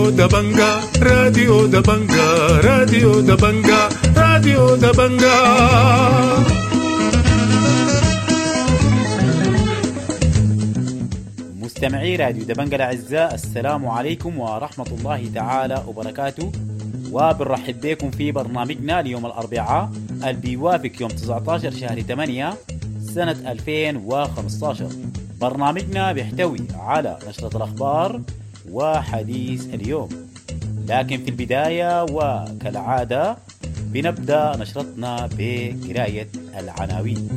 راديو دبنجا راديو دبنجا راديو دبنجا راديو دبنجا. مستمعي راديو دبنجا الأعزاء، السلام عليكم ورحمة الله تعالى وبركاته، وبنرحب بكم في برنامجنا ليوم الأربعاء اللي بيوافق يوم 19 شهر 8 سنة 2015. برنامجنا بيحتوي على نشرة الأخبار وحديث اليوم، لكن في البداية وكالعادة بنبدأ نشرتنا بقراية العناوين.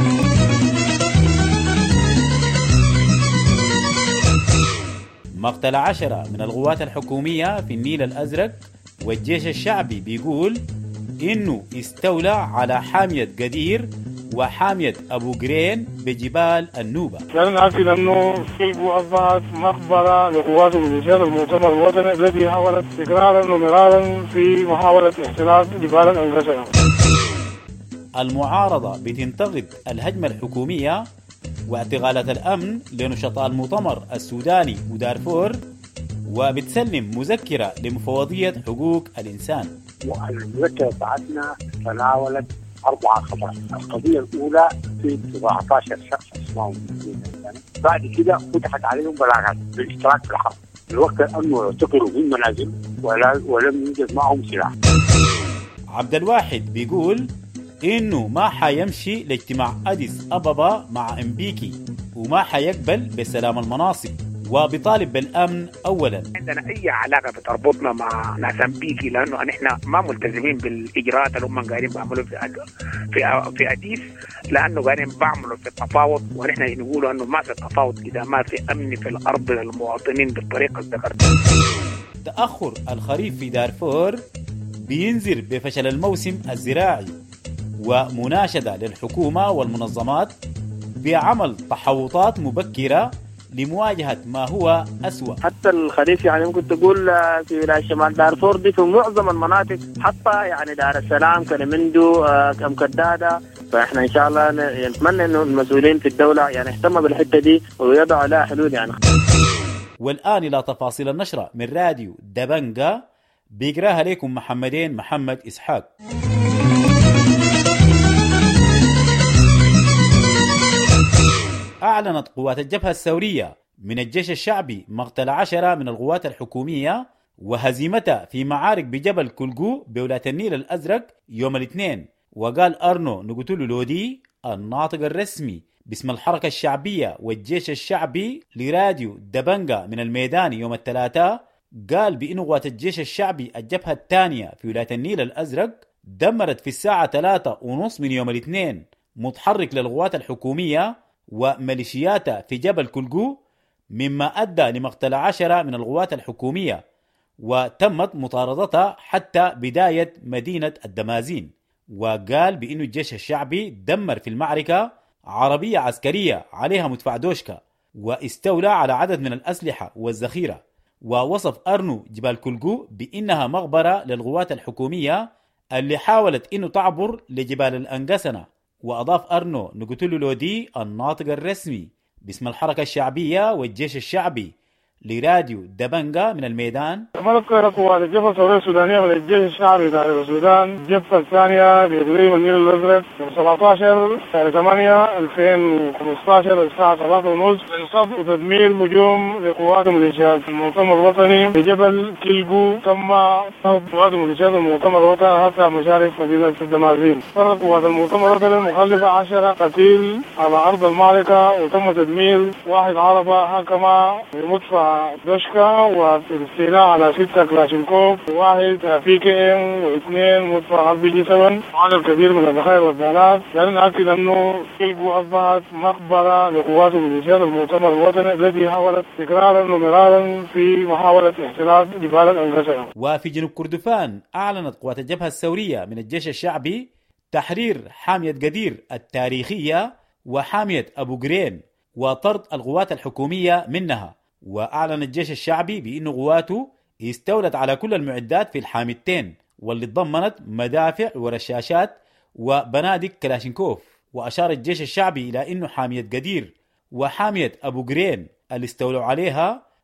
مقتل 10 من القوات الحكومية في النيل الأزرق، والجيش الشعبي بيقول إنه استولى على حامية قدير وحامية أبو قرين بجبال النوبة. لأن نأكد أنه كلبو أصبحت مقبرة لقوات وميليشيات المؤتمر الوطني الذي حاولت تكرارا ومرارا في محاولة احتلال جبال الأنقشة. المعارضة بتنتقد الهجمة الحكومية واعتقالات الأمن لنشطاء المؤتمر السوداني ودارفور، وبتسلم مذكرة لمفوضية حقوق الإنسان. المذكرة بتاعتنا تناولت 4 خطوات. القضية الأولى في 17 شخص اسمهم، بعد كده فتحت عليهم بلاغات بالاشتراك في الحرب، الوقت الأمن اعتقلوا من منازل ولم يوجد معهم سلاح. عبد الواحد بيقول إنه ما حيمشي لاجتماع أديس أبابا مع إمبيكي وما حيقبل بسلام المناصب، وبيطالب بالأمن أولا. عندنا أي علاقة بتربطنا مع ناس أمبيكي، لأنه نحن ما ملتزمين بالإجراءات اللي هم قاعدين بعملوا في أديس، لأنه قاعدين بعملوا في التفاوض، ونحن نقولوا أنه ما في تفاوض إذا ما في أمن في الأرض للمواطنين بالطريقة الذكرت. تأخر الخريف في دارفور بينذر بفشل الموسم الزراعي، ومناشدة للحكومة والمنظمات بعمل تحوطات مبكرة لمواجهة ما هو أسوأ. حتى الخريف يعني ممكن تقول في ولاية شمال دارفور دي في معظم المناطق، حتى يعني دار السلام كنمندو كم كدادة. فإحنا إن شاء الله نتمنى إنه المسؤولين في الدولة يعني يهتموا بالحتة دي ويضعوا لها حلول يعني. والآن إلى تفاصيل النشرة من راديو دبنجا، بيقراها لكم محمد إسحاق. أعلنت قوات الجبهة الثورية من الجيش الشعبي مقتل 10 من القوات الحكومية وهزيمتها في معارك بجبل كلقو بولاية النيل الأزرق يوم الاثنين. وقال أرنو نقتلو لودي الناطق الرسمي باسم الحركة الشعبية والجيش الشعبي لراديو دبنجا من الميدان يوم الثلاثاء، قال بأن قوات الجيش الشعبي الجبهة الثانية في ولاية النيل الأزرق دمرت في الساعة 3:30 من يوم الاثنين متحرك للقوات الحكومية وميليشياتها في جبل كلقو، مما أدى لمقتل 10 من القوات الحكومية، وتمت مطاردتها حتى بداية مدينة الدمازين. وقال بأن الجيش الشعبي دمر في المعركة عربية عسكرية عليها مدفع دوشكا، واستولى على عدد من الأسلحة والذخيرة. ووصف أرنو جبال كلقو بأنها مقبرة للقوات الحكومية اللي حاولت أنه تعبر لجبال الأنقسنة. وأضاف أرنو نقتلو لودي الناطق الرسمي باسم الحركة الشعبية والجيش الشعبي لراديو دبنجا من الميدان. مذكرة قوات الجبهة الثورية السودانية من الجيش الشعبي تحرير السودان الجبهة الثانية بإقليم النيل الأزرق يوم 17 شهر 8 2015 الساعة 3:30 لصف وتدمير هجوم لقوات ميليشيات المؤتمر الوطني في جبل كلقو. تم صد قوات ميليشيات المؤتمر الوطني حتى مشارف مدينة الدمازين. فرض قوات المؤتمر الوطني المخلفة 10 قتيل على أرض المعركة، وتم تدمير 1 عربة حكمة بمدفع دوشكا والاستيلاء على 6 كلاشينكوف و1 PKM و2 مدفع RPG-7 وعدد كبير من الذخائر والآلات. لأن نأكد أنه كلقو أصبحت مقبرة لقوات وميليشيات المؤتمر الوطني الذي حاولت تكرارا ومرارا في محاولة احتلال جبال الأنقشة. وفي جنوب كردفان أعلنت قوات الجبهة الثورية من الجيش الشعبي تحرير حامية قدير التاريخية وحامية أبو قرين وطرد القوات الحكومية منها. وأعلن الجيش الشعبي بأن قواته استولت على كل المعدات في الحاميتين، واللي تضمنت مدافع ورشاشات وبنادق كلاشينكوف. وأشار الجيش الشعبي إلى أنه حامية قدير وحامية أبو قرين اللي استولوا عليها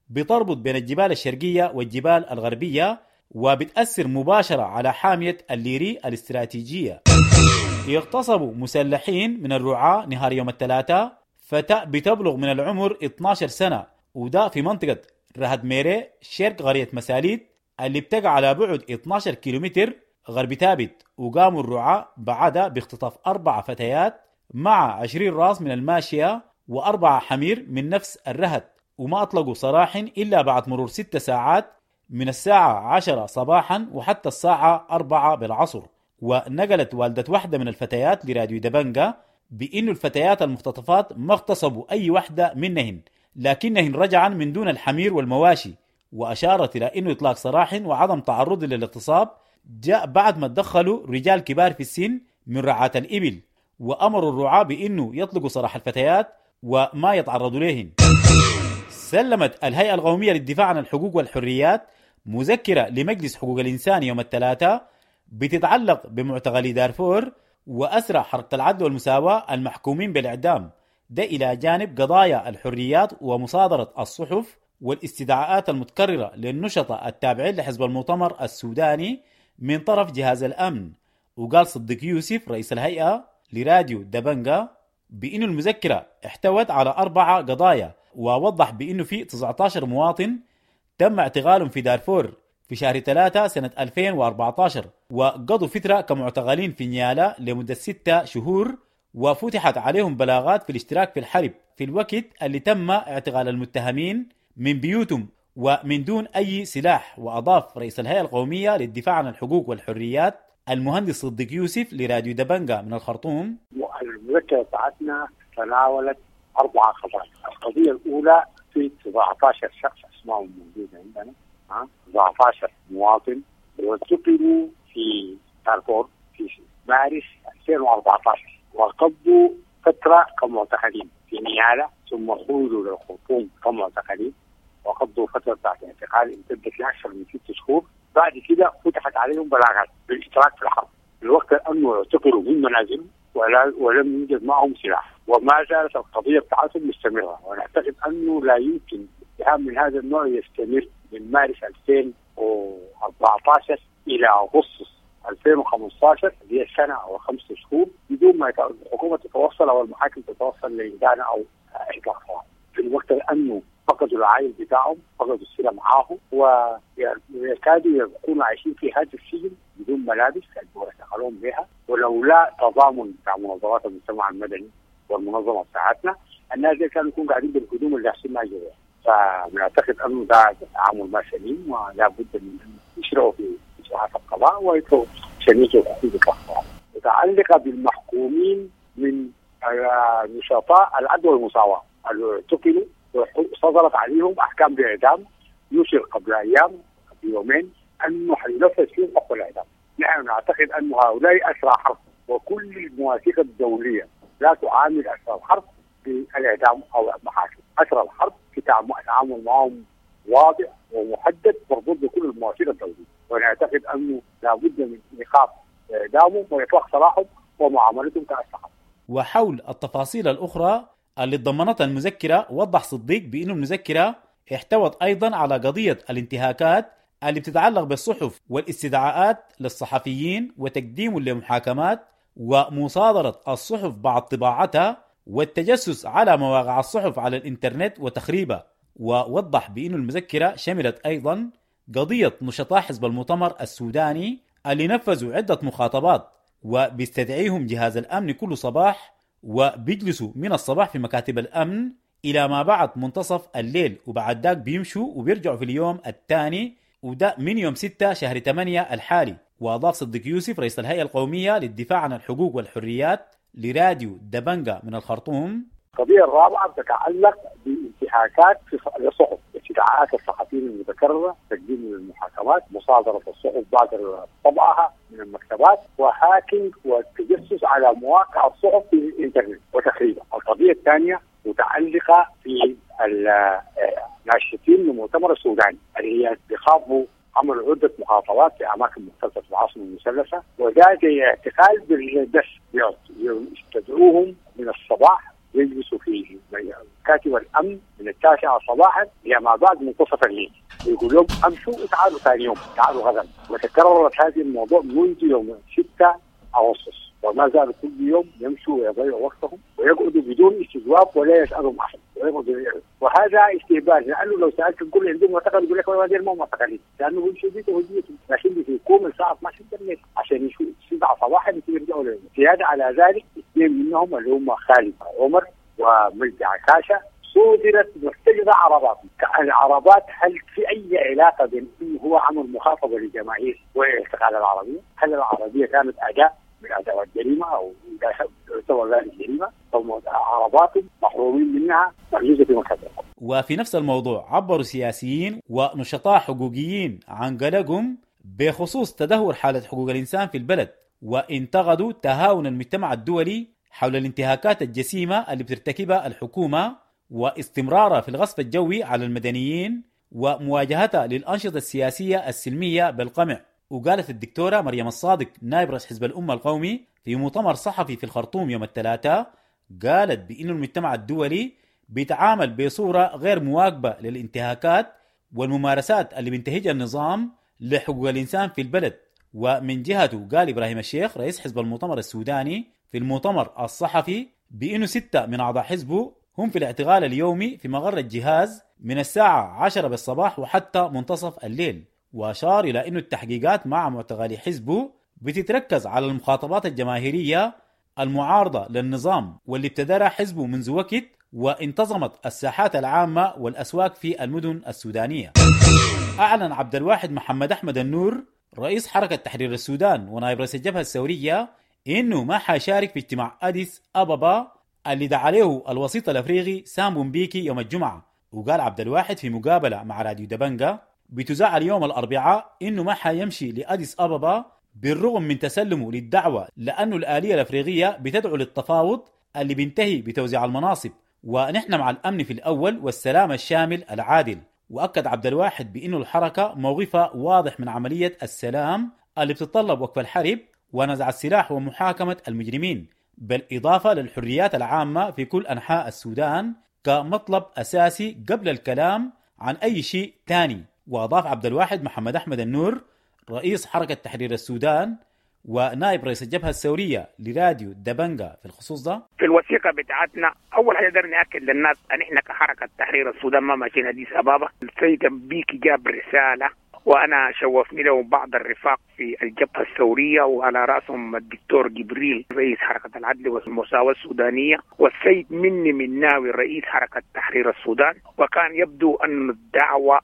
بتربط بين الجبال الشرقية والجبال الغربية، وبتأثر مباشرة على حامية الليري الاستراتيجية. يغتصبوا مسلحين من الرعاة نهار يوم الثلاثاء فتاة بتبلغ من العمر 12 سنة، وده في منطقة رهد ميري شرق قرية مساليد اللي بتقع على بعد 12 كيلومتر غرب تابت. وقاموا الرعاة بعدها باختطاف 4 فتيات مع 20 راس من الماشية و4 حمير من نفس الرهد، وما أطلقوا سراح إلا بعد مرور 6 ساعات من الساعة 10 صباحا وحتى الساعة 4 بالعصر. ونقلت والدة واحدة من الفتيات لراديو دبنجا بأن الفتيات المختطفات ما اغتصبوا أي واحدة منهن، لكنهن رجعن من دون الحمير والمواشي. وأشارت إلى أنه إطلاق سراح وعدم تعرض للاغتصاب جاء بعد ما تدخلوا رجال كبار في السن من رعاة الإبل، وأمروا الرعاة بأنه يطلقوا سراح الفتيات وما يتعرضوا لهن. سلمت الهيئة القومية للدفاع عن الحقوق والحريات مذكرة لمجلس حقوق الإنسان يوم الثلاثاء بتتعلق بمعتقلي دارفور وأسرى حركة العدل والمساواة المحكومين بالإعدام، ده إلى جانب قضايا الحريات ومصادرة الصحف والاستدعاءات المتكررة للنشطاء التابعين لحزب المؤتمر السوداني من طرف جهاز الأمن. وقال صديق يوسف رئيس الهيئة لراديو دبنجا بأن المذكرة احتوت على 4 قضايا، ووضح بأنه في 19 مواطن تم اعتقالهم في دارفور في شهر 3 سنة 2014 وقضوا فترة كمعتقلين في نيالا لمدة 6 شهور، وفتحت عليهم بلاغات في الاشتراك في الحرب في الوقت اللي تم اعتقال المتهمين من بيوتهم ومن دون أي سلاح. وأضاف رئيس الهيئة القومية للدفاع عن الحقوق والحريات المهندس صديق يوسف لراديو دبنجا من الخرطوم: المذكرة بتاعتنا تناولت 4 قضايا. القضية الأولى في 17 شخص اسمائهم موجودة عندنا، 17 مواطن واعتقلوا في دارفور في مارس 2014 وقضوا فترة كمعتقلين في نيالا، ثم خرجوا للخرطوم كمعتقلين وقضوا فترة تحت اعتقال امتدت لأكثر من 6 شهور. بعد كده فتحت عليهم بلاغات بالاشتراك في الحرب في الوقت أنه اعتقلوا من منازلهم ولم يوجد معهم سلاح، وما زالت القضية بتاعتهم مستمرة. ونعتقد أنه لا يمكن اتهام من هذا النوع يستمر من مارس 2014 إلى أغسطس 2015 اللي هي سنة أو 5 شهور بدون ما الحكومة تتوصل أو المحاكم تتوصل لإدانة أو إطلاق سراح. في الوقت أنه فقدوا العائل بتاعهم، فقدوا السلة معاهم، ويكادوا يكونوا عايشين في هذا السجن بدون ملابس كانوا يشتغلون بها، ولولا تضامن بتاع منظمات المجتمع المدني والمنظمة بتاعتنا الناس كانوا يكونوا قاعدين بالهدوم اللي أحسن ما جوا. فنعتقد أنه ده تعامل ما سليم، ولا بد من أن يشرعوا في إجراءات القضاء ويكونوا شنيكة وحيدة القضاء. متعلقة بالمحكومين من نشطاء العدل والمساواة اللي اعتقلوا وصدرت عليهم أحكام بإعدام، يشير قبل أيام بيومين أنه حينفذ فيهم حكم الإعدام. نحن نعتقد أن هؤلاء أسرى حرب، وكل المواثيق الدولية لا تعامل أسرى الحرب بالإعدام أو المحاكم. أسرى الحرب في تعامل معهم واضح ومحدد مربوط بكل المواثيق الدولية، ونعتقد أنه لابد من إيقاف إعدامهم وإطلاق سراحهم ومعاملتهم كأسرى حرب. وحول التفاصيل الأخرى اللي ضمنتها المذكرة، وضح صديق بأن المذكرة احتوت أيضا على قضية الانتهاكات اللي بتتعلق بالصحف والاستدعاءات للصحفيين وتقديم لمحاكمات ومصادرة الصحف بعد طباعتها والتجسس على مواقع الصحف على الإنترنت وتخريبها. ووضح بأن المذكرة شملت أيضا قضية نشطاء حزب المؤتمر السوداني اللي نفذوا عدة مخاطبات وبيستدعيهم جهاز الأمن كل صباح، وبيجلسوا من الصباح في مكاتب الأمن إلى ما بعد منتصف الليل، وبعد ذاك بيمشوا وبيرجعوا في اليوم الثاني، وده من يوم 6 شهر 8 الحالي. وأضاف صديق يوسف رئيس الهيئة القومية للدفاع عن الحقوق والحريات لراديو دبنجا من الخرطوم: القضية الرابعة تتعلق بانتهاكات في الصحف، استدعاءات الصحفيين المتكررة، تقديم المحاكمات، مصادرة الصحف بعد طبعها من المكتبات، وهاكينج والتجسس على مواقع الصحف في الإنترنت وتخريبها. القضية الثانية متعلقة في الناشطين من المؤتمر السوداني اللي هي بيخاطبوا عملوا عدة مخاطبات في أماكن مختلفة في العاصمة المثلثة، وده اعتقال بالدس، يستدعوهم من الصباح يجلسوا في كاتب الامن من 9 صباحا الى ما بعد منتصف الليل، يقول لهم امشوا وتعالوا ثاني يوم، تعالوا غدا. وتكررت هذه الموضوع منذ يوم 6 أغسطس، وما زالوا كل يوم يمشوا ويضيعوا وقتهم ويقعدوا بدون استجواب ولا يسالوا احد، وهذا استهبال. لانه لو سالت تقول عندهم معتقل يقول لك ما هذه مو معتقلين، لانه هم شديد وهديتهم، لكن بيقوم الساعه 12 بالليل عشان يشوفوا 7 صباحا يرجعوا لهم. زياده على ذلك اثنين منهم اللي هم خالد عمر ومجدي عكاشه صدرت محتجزه عرباتهم. العربات هل في اي علاقه بين انه هو عمل مخاطبه للجماهير والاستقاله العربيه؟ هل العربيه كانت اداه من ادوات الجريمه او تعتبر ذلك جريمه؟ عربات محرومين منها محجوزه في مكتبهم. وفي نفس الموضوع عبروا سياسيين ونشطاء حقوقيين عن قلقهم بخصوص تدهور حالة حقوق الإنسان في البلد، وانتقدوا تهاون المجتمع الدولي حول الانتهاكات الجسيمة اللي بترتكبها الحكومة واستمرارها في الغصب الجوي على المدنيين ومواجهتها للأنشطة السياسية السلمية بالقمع. وقالت الدكتورة مريم الصادق نائب رئيس حزب الأمة القومي في مؤتمر صحفي في الخرطوم يوم الثلاثاء، قالت بأن المجتمع الدولي بيتعامل بصورة غير مواكبة للانتهاكات والممارسات اللي بينتهجها النظام لحقوق الإنسان في البلد. ومن جهته قال إبراهيم الشيخ رئيس حزب المؤتمر السوداني في المؤتمر الصحفي بأنه 6 من أعضاء حزبه هم في الاعتقال اليومي في مقر الجهاز من الساعة 10 بالصباح وحتى منتصف الليل. وأشار إلى أن التحقيقات مع معتقلي حزبه بتتركز على المخاطبات الجماهيرية المعارضة للنظام واللي ابتدرها حزبه منذ وقت وانتظمت الساحات العامة والأسواق في المدن السودانية. أعلن عبد الواحد محمد أحمد النور رئيس حركة تحرير السودان ونائب رئيس الجبهة الثورية إنه ما حيشارك في اجتماع أديس أبابا اللي دعا عليه الوسيط الأفريقي سام بومبيكي يوم الجمعة. وقال عبد الواحد في مقابلة مع راديو دبنجا بتذاع اليوم الأربعاء إنه ما حيمشي لأديس أبابا بالرغم من تسلمه للدعوة، لأنه الآلية الأفريقية بتدعو للتفاوض اللي بينتهي بتوزيع المناصب، ونحن مع الأمن في الأول والسلام الشامل العادل. وأكد عبد الواحد بأنه الحركة موقفها واضح من عملية السلام اللي بتتطلب وقف الحرب ونزع السلاح ومحاكمة المجرمين، بالإضافة للحريات العامة في كل أنحاء السودان كمطلب أساسي قبل الكلام عن أي شيء تاني. وأضاف عبد الواحد محمد أحمد النور رئيس حركة تحرير السودان ونائب رئيس الجبهة الثورية لراديو دبنجا في الخصوص ده: في الوثيقة بتاعتنا أول حاجة قدرنا نأكد للناس أن إحنا كحركة تحرير السودان ما ماشيين أديس أبابا. السيد بيكي جاب رسالة وأنا شوفني له بعض الرفاق في الجبهة الثورية وعلى رأسهم الدكتور جبريل رئيس حركة العدل والمساواة السودانية والسيد مني مناوي رئيس حركة تحرير السودان. وكان يبدو أن الدعوة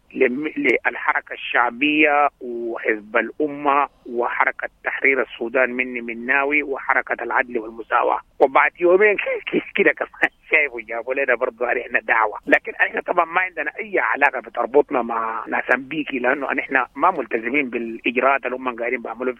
للحركة الشعبية وحزب الأمة وحركة تحرير السودان مني مناوي وحركة العدل والمساواة، وبعد يومين كده كمان شايفوا جابوا لنا برضو علينا دعوة. لكن احنا طبعا ما عندنا اي علاقة بتربطنا مع ناس بيكي، لانه احنا ما ملتزمين بالاجراءات اللي هم قاعدين بيعملوا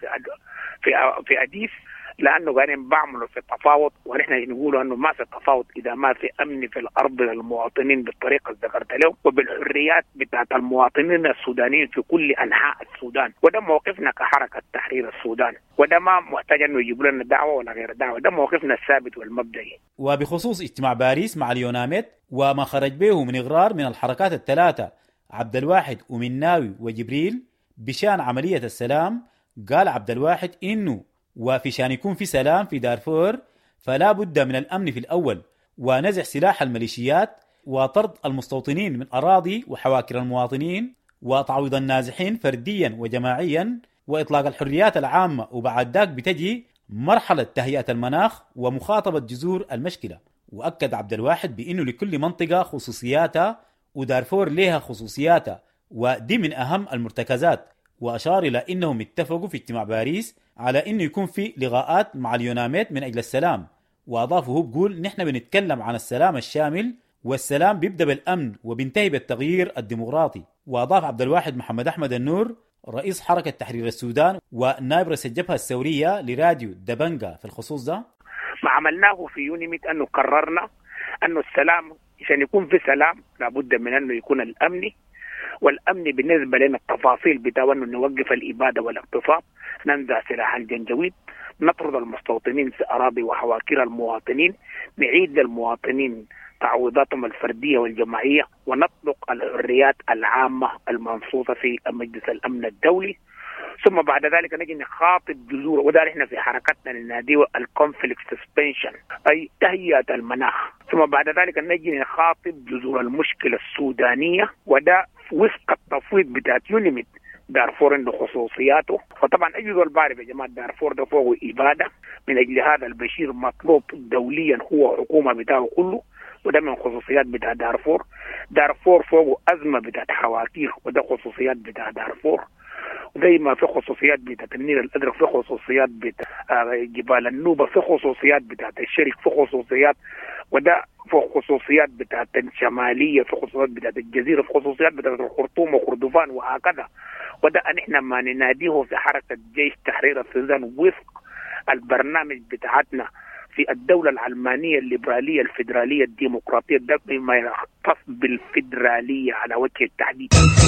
في اديس، لانه قاعدين بعملوا في التفاوض، ونحن نقولوا انه ما في تفاوض اذا ما في امن في الارض للمواطنين بالطريقه اللي ذكرت لهم وبالحريات بتاعت المواطنين السودانيين في كل انحاء السودان. وده موقفنا كحركه تحرير السودان، وده ما محتاج انه يجيبوا لنا دعوه ولا غير دعوه، ده موقفنا الثابت والمبدئي. وبخصوص اجتماع باريس مع اليوناميت وما خرج به من اغرار من الحركات الثلاثه عبد الواحد ومناوي وجبريل بشان عمليه السلام، قال عبد الواحد انه وفي شان يكون في سلام في دارفور فلا بد من الأمن في الأول ونزع سلاح الميليشيات وطرد المستوطنين من أراضي وحواكر المواطنين وتعويض النازحين فرديا وجماعيا وإطلاق الحريات العامة، وبعد ذاك بتجي مرحلة تهيئة المناخ ومخاطبة جذور المشكلة. وأكد عبد الواحد بأنه لكل منطقة خصوصياتها ودارفور لها خصوصياتها ودي من أهم المرتكزات. وأشار إلى أنهم اتفقوا في اجتماع باريس على أنه يكون في لقاءات مع اليوناميت من أجل السلام. وأضافه هو بقول نحن بنتكلم عن السلام الشامل، والسلام بيبدأ بالأمن وبينتهي بالتغيير الديمقراطي. وأضاف عبد الواحد محمد أحمد النور رئيس حركة تحرير السودان ونائب رئيس الجبهة الثورية لراديو دبنجا في الخصوص ده: ما عملناه في يونيميت أنه قررنا أنه السلام عشان يكون في سلام لابد من أنه يكون الأمني، والأمن بالنسبة لنا التفاصيل بتاع أنه نوقف الإبادة والاغتصاب، ننزع سلاح الجنجويد، نطرد المستوطنين في أراضي وحواكر المواطنين، نعيد للمواطنين تعويضاتهم الفردية والجماعية، ونطلق الحريات العامة المنصوصة في مجلس الأمن الدولي. ثم بعد ذلك نجي نخاطب جذور، وده احنا في حركتنا نناديه الكونفليكت سسبنشن، اي تهيئة المناخ. ثم بعد ذلك نجي نخاطب جذور المشكلة السودانية، وده وفق التفويض بتاعت يونيميد. دارفور عنده خصوصياته، وطبعا اي زول بعرف يا جماعه دارفور ده فوق اباده. من اجل هذا البشير مطلوب دوليا هو حكومه بتاعه كله، وده من خصوصيات بتاع دارفور. دارفور فوق ازمه بتاعت حواكير، وده خصوصيات بتاع دارفور. زي ما في خصوصيات بتاعت النيل الازرق، في خصوصيات بتاع جبال النوبه، في خصوصيات بتاعت الشرق، في خصوصيات، وده في خصوصيات بتاعت الشماليه، في خصوصيات بتاعت الجزيره، في خصوصيات بتاعت الخرطوم وكردفان وهكذا. وده نحن ما نناديه في حركه جيش تحرير السودان وفق البرنامج بتاعتنا في الدولة العلمانية الليبرالية الفيدرالية الديمقراطية، ده بما يختص بالفيدرالية على وجه التحديد.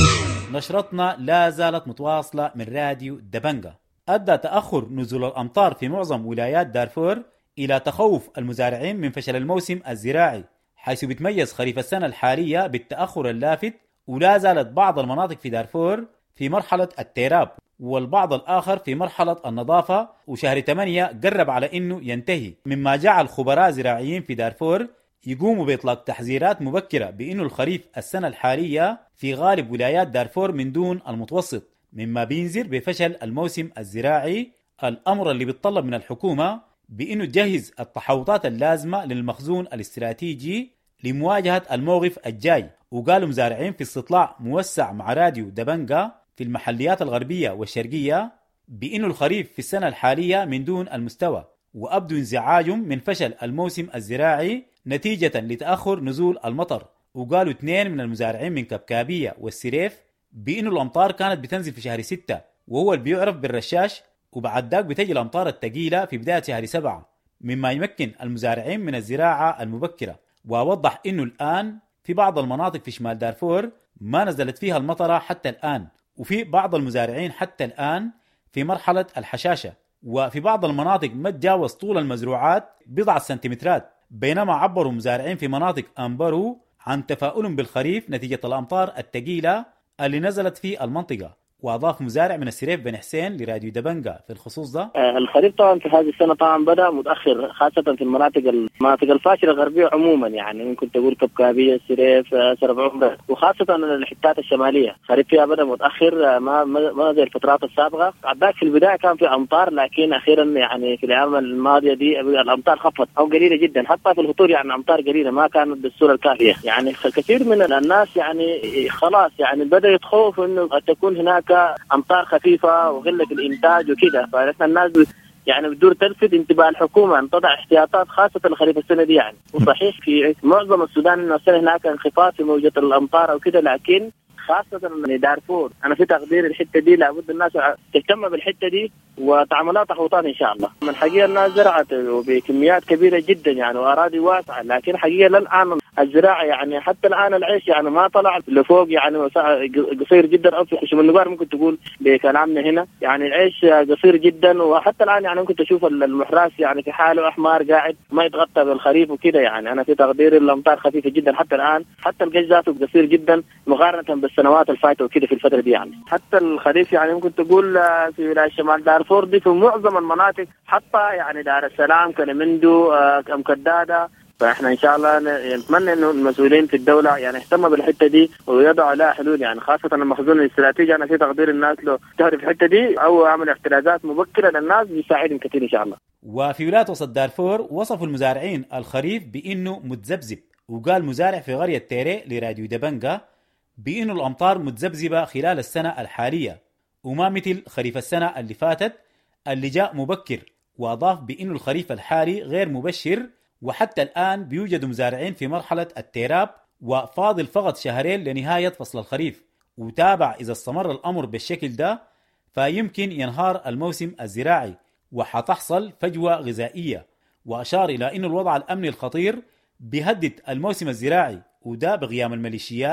نشرتنا لا زالت متواصلة من راديو دبنجة. أدى تأخر نزول الأمطار في معظم ولايات دارفور إلى تخوف المزارعين من فشل الموسم الزراعي، حيث بتميز خريف السنة الحالية بالتأخر اللافت، ولا زالت بعض المناطق في دارفور في مرحلة التيراب، والبعض الآخر في مرحلة النظافة، وشهر 8 قرب على إنه ينتهي، مما جعل خبراء زراعيين في دارفور يقوموا بإطلاق تحذيرات مبكرة بإنه الخريف السنة الحالية في غالب ولايات دارفور من دون المتوسط، مما بينذر بفشل الموسم الزراعي، الأمر اللي بيتطلب من الحكومة بإنه تجهز التحوطات اللازمة للمخزون الاستراتيجي لمواجهة الموقف الجاي. وقالوا مزارعين في استطلاع موسع مع راديو دبنجة في المحليات الغربية والشرقية بإنه الخريف في السنة الحالية من دون المستوى، وأبدوا انزعاجهم من فشل الموسم الزراعي نتيجة لتأخر نزول المطر. وقالوا 2 من المزارعين من كبكابية والسريف بإنه الأمطار كانت بتنزل في شهر 6، وهو اللي بيعرف بالرشاش، وبعد ذاك بتجي الأمطار الثقيلة في بداية شهر 7، مما يمكن المزارعين من الزراعة المبكرة. وأوضح إنه الآن في بعض المناطق في شمال دارفور ما نزلت فيها المطرة حتى الآن، وفي بعض المزارعين حتى الآن في مرحلة الحشاشة، وفي بعض المناطق ما تجاوز طول المزروعات بضعة سنتيمترات. بينما عبروا مزارعين في مناطق أنبروا عن تفاؤلهم بالخريف نتيجة الأمطار الثقيلة اللي نزلت في المنطقة. وأضاف مزارع من السريف بن حسين لراديو دبنجة في الخصوص ده: الخريف طبعا في هذه السنة طبعا بدأ متأخر، خاصة في المناطق الفاشلة الغربية عموما، يعني ممكن تقول كبكابية، السريف، سرب عمرة، وخاصة الحتات الشمالية الخريف فيها بدأ متأخر، ما زي الفترات السابقة. عباك في البداية كان في أمطار، لكن أخيرا يعني في الأيام الماضية دي الأمطار خفت أو قليلة جدا، حتى في الهطول يعني أمطار قليلة ما كانت بالصورة الكافية. يعني كثير من الناس يعني خلاص يعني بدأ يتخوف إنه قد تكون هناك أمطار خفيفة وقلة الإنتاج وكذا، فنحن الناس يعني بدور تلفت انتباه الحكومة أن تضع احتياطات خاصة لخريف السنة دي يعني. وصحيح في معظم السودان إنه السنة هناك انخفاض في موجة الأمطار أو كذا، لكن خاصة من دارفور أنا في تقدير الحتة دي لابد الناس تهتم بالحتة دي وتعملها تحوطات إن شاء الله. من حقيقة الناس زرعت وبكميات كبيرة جدا يعني وأراضي واسعة، لكن حقيقة للآن الزراعة يعني حتى الآن العيش يعني ما طلع لفوق، يعني قصير جدا. أو في خشم النقار ممكن تقول بكلامنا هنا يعني العيش قصير جدا، وحتى الآن يعني ممكن تشوف المحراس يعني في حاله أحمر قاعد ما يتغطى بالخريف وكده. يعني أنا في تقدير الأمطار خفيفة جدا حتى الآن، حتى القش ذاته قصير جدا مقارنة بالسنوات الفائتة وكده في الفترة دي. يعني حتى الخريف يعني ممكن تقول في ولاية شمال دارفور دي في معظم المناطق، حتى يعني دار السلام، كنمندو، مكدادة. فاحنا ان شاء الله نتمنى انه المسؤولين في الدوله يعني يهتموا بالحته دي ويضعوا لها حلول، يعني خاصه المخزون الاستراتيجي. انا في تقدير الناس لو تهرب في الحته دي او عمل احترازات مبكره للناس بيساعدهم كثير ان شاء الله. وفي ولايه وسط دارفور وصفوا المزارعين الخريف بانه متذبذب، وقال مزارع في قريه تيري لراديو دبنجة بانه الامطار متذبذبه خلال السنه الحاليه وما مثل خريف السنه اللي فاتت اللي جاء مبكر. واضاف بانه الخريف الحالي غير مبشر، وحتى الآن بيوجد مزارعين في مرحلة التيراب وفاضل فقط 2 شهر لنهاية فصل الخريف. وتابع إذا استمر الأمر بالشكل ده فيمكن ينهار الموسم الزراعي وحتحصل فجوة غذائية. وأشار إلى أن الوضع الأمني الخطير بيهدد الموسم الزراعي، وده بقيام الميليشيات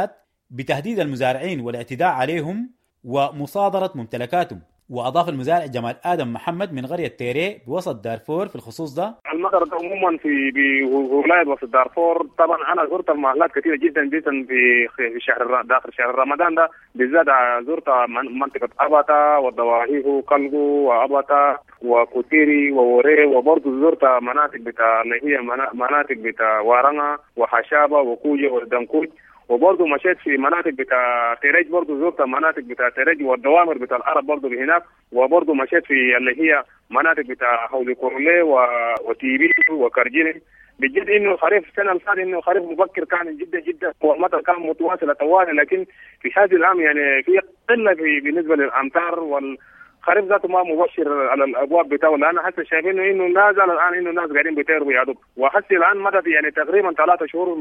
بتهديد المزارعين والاعتداء عليهم ومصادرة ممتلكاتهم. وأضاف المزارع جمال آدم محمد من قرية تيري بوسط دارفور في الخصوص ده: المطر ده عموما في ولاية وسط دارفور، طبعا أنا زرت المحلات كثيرة جدا في شهر داخل شهر رمضان ده بالذات. زرت منطقة أباتا والضواحيه كالغو وأباتا وكوتيري ووري، وبرضه زرت مناطق بتاع اللي هي مناطق بتاع وارنغا وحشابة وكوجة والدنكوج، وبرضه مشيت في مناطق بتاع تيريج، برضه زرت مناطق بتاع تيريج والدوامر بتاع العرب برضه هناك، وبرضه مشيت في اللي هي مناطق بتاع حول كورلي وتيبي وكرجيني. بجد انه خريف السنه اللي فاتت انه خريف مبكر كان جدا جدا، والمطر كان متواصل طوالي، لكن في هذه العام يعني في قله بالنسبه للامطار، والخريف ذاته ما مبشر على الابواب بتاعه، لان حتى شايفين انه لا زال الان انه الناس قاعدين بيطيروا يا دوب، وحتى الان مدد يعني تقريبا 3 شهور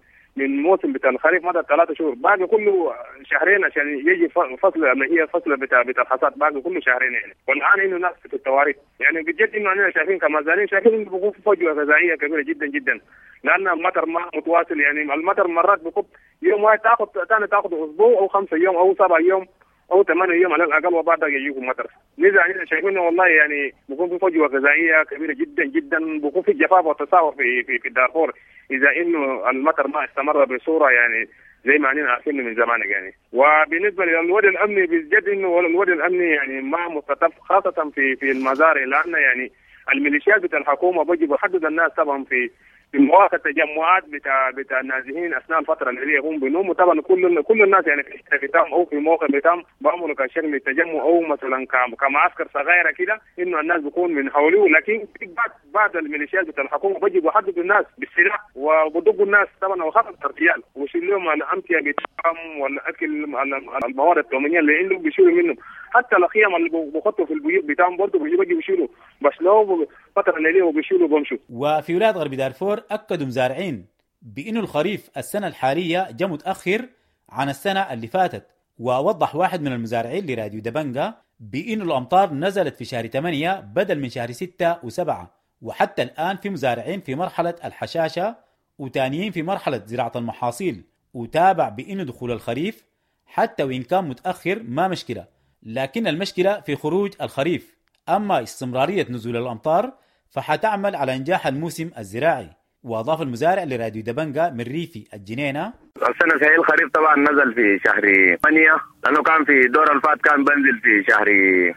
من موسم بتاع الخريف، مدى 3 شهور، باقي كله شهرين عشان يجي فصل اللي هي فصل بتاع الحصاد، باقي كله شهرين يعني. والان انه الناس في التواريخ يعني بجد انه انا شايفين كمزارعين شايفين انه بيكون في فجوه غذائيه كبيره جدا جدا، لان المطر ما متواصل. يعني المطر مرات بيكون يوم واحد تاخذ اسبوع او 5 يوم او 7 يوم او 8 يوم على الاقل، وبعد يجيكم مطر. لذا احنا شايفين والله يعني بيكون في فجوه غذائيه كبيره جدا جدا، بيكون في جفاف وتساهل في دارفور اذا انه المطر ما استمر بصوره يعني زي ما احنا عارفين من زمان يعني. وبالنسبه للوضع الامني بجد انه الوضع الامني يعني ما مستتب خاصه في المزارع، لان يعني الميليشيات بتاع الحكومه بيجي بيحدد الناس طبعا في مواقع التجمعات بتاع النازحين اثناء الفتره اللي هي هم بينوموا. طبعا كل الناس يعني في تام او في موقع بتام بعملوا كشكل التجمع او مثلا كمعسكر صغيره كده، انه الناس بيكون من حوله، لكن بعد الميليشيات بتاع الحكومه بيجي بيحددوا الناس بالسلاح وبيضربوا الناس طبعا وخطر اغتيال، ويشيلوا لهم الامتيه بتام والاكل المواد الثمانيه اللي عندهم بيشيلوا منهم، حتى الخيام اللي بيخطوا في البيوت بتاعهم برضه بيجوا بيشيلوا، بس لو فتره الليليه وبيشيلوا بمشوا. وفي ولاية غرب دارفور أكدوا مزارعين بأنه الخريف السنة الحالية جاء متأخر عن السنة اللي فاتت. ووضح واحد من المزارعين لراديو دبنجا بأنه الأمطار نزلت في شهر 8 بدل من شهر 6 و7، وحتى الآن في مزارعين في مرحلة الحشاشة وتانيين في مرحلة زراعة المحاصيل. وتابع بأنه دخول الخريف حتى وإن كان متأخر ما مشكلة، لكن المشكلة في خروج الخريف. أما استمرارية نزول الأمطار فحتعمل على إنجاح الموسم الزراعي. وأضاف المزارع لراديو دبنجا من ريفي الجنينة: السنة هي الخريف طبعا نزل في شهر 8، لأنه كان في دور الفات كان بنزل في شهر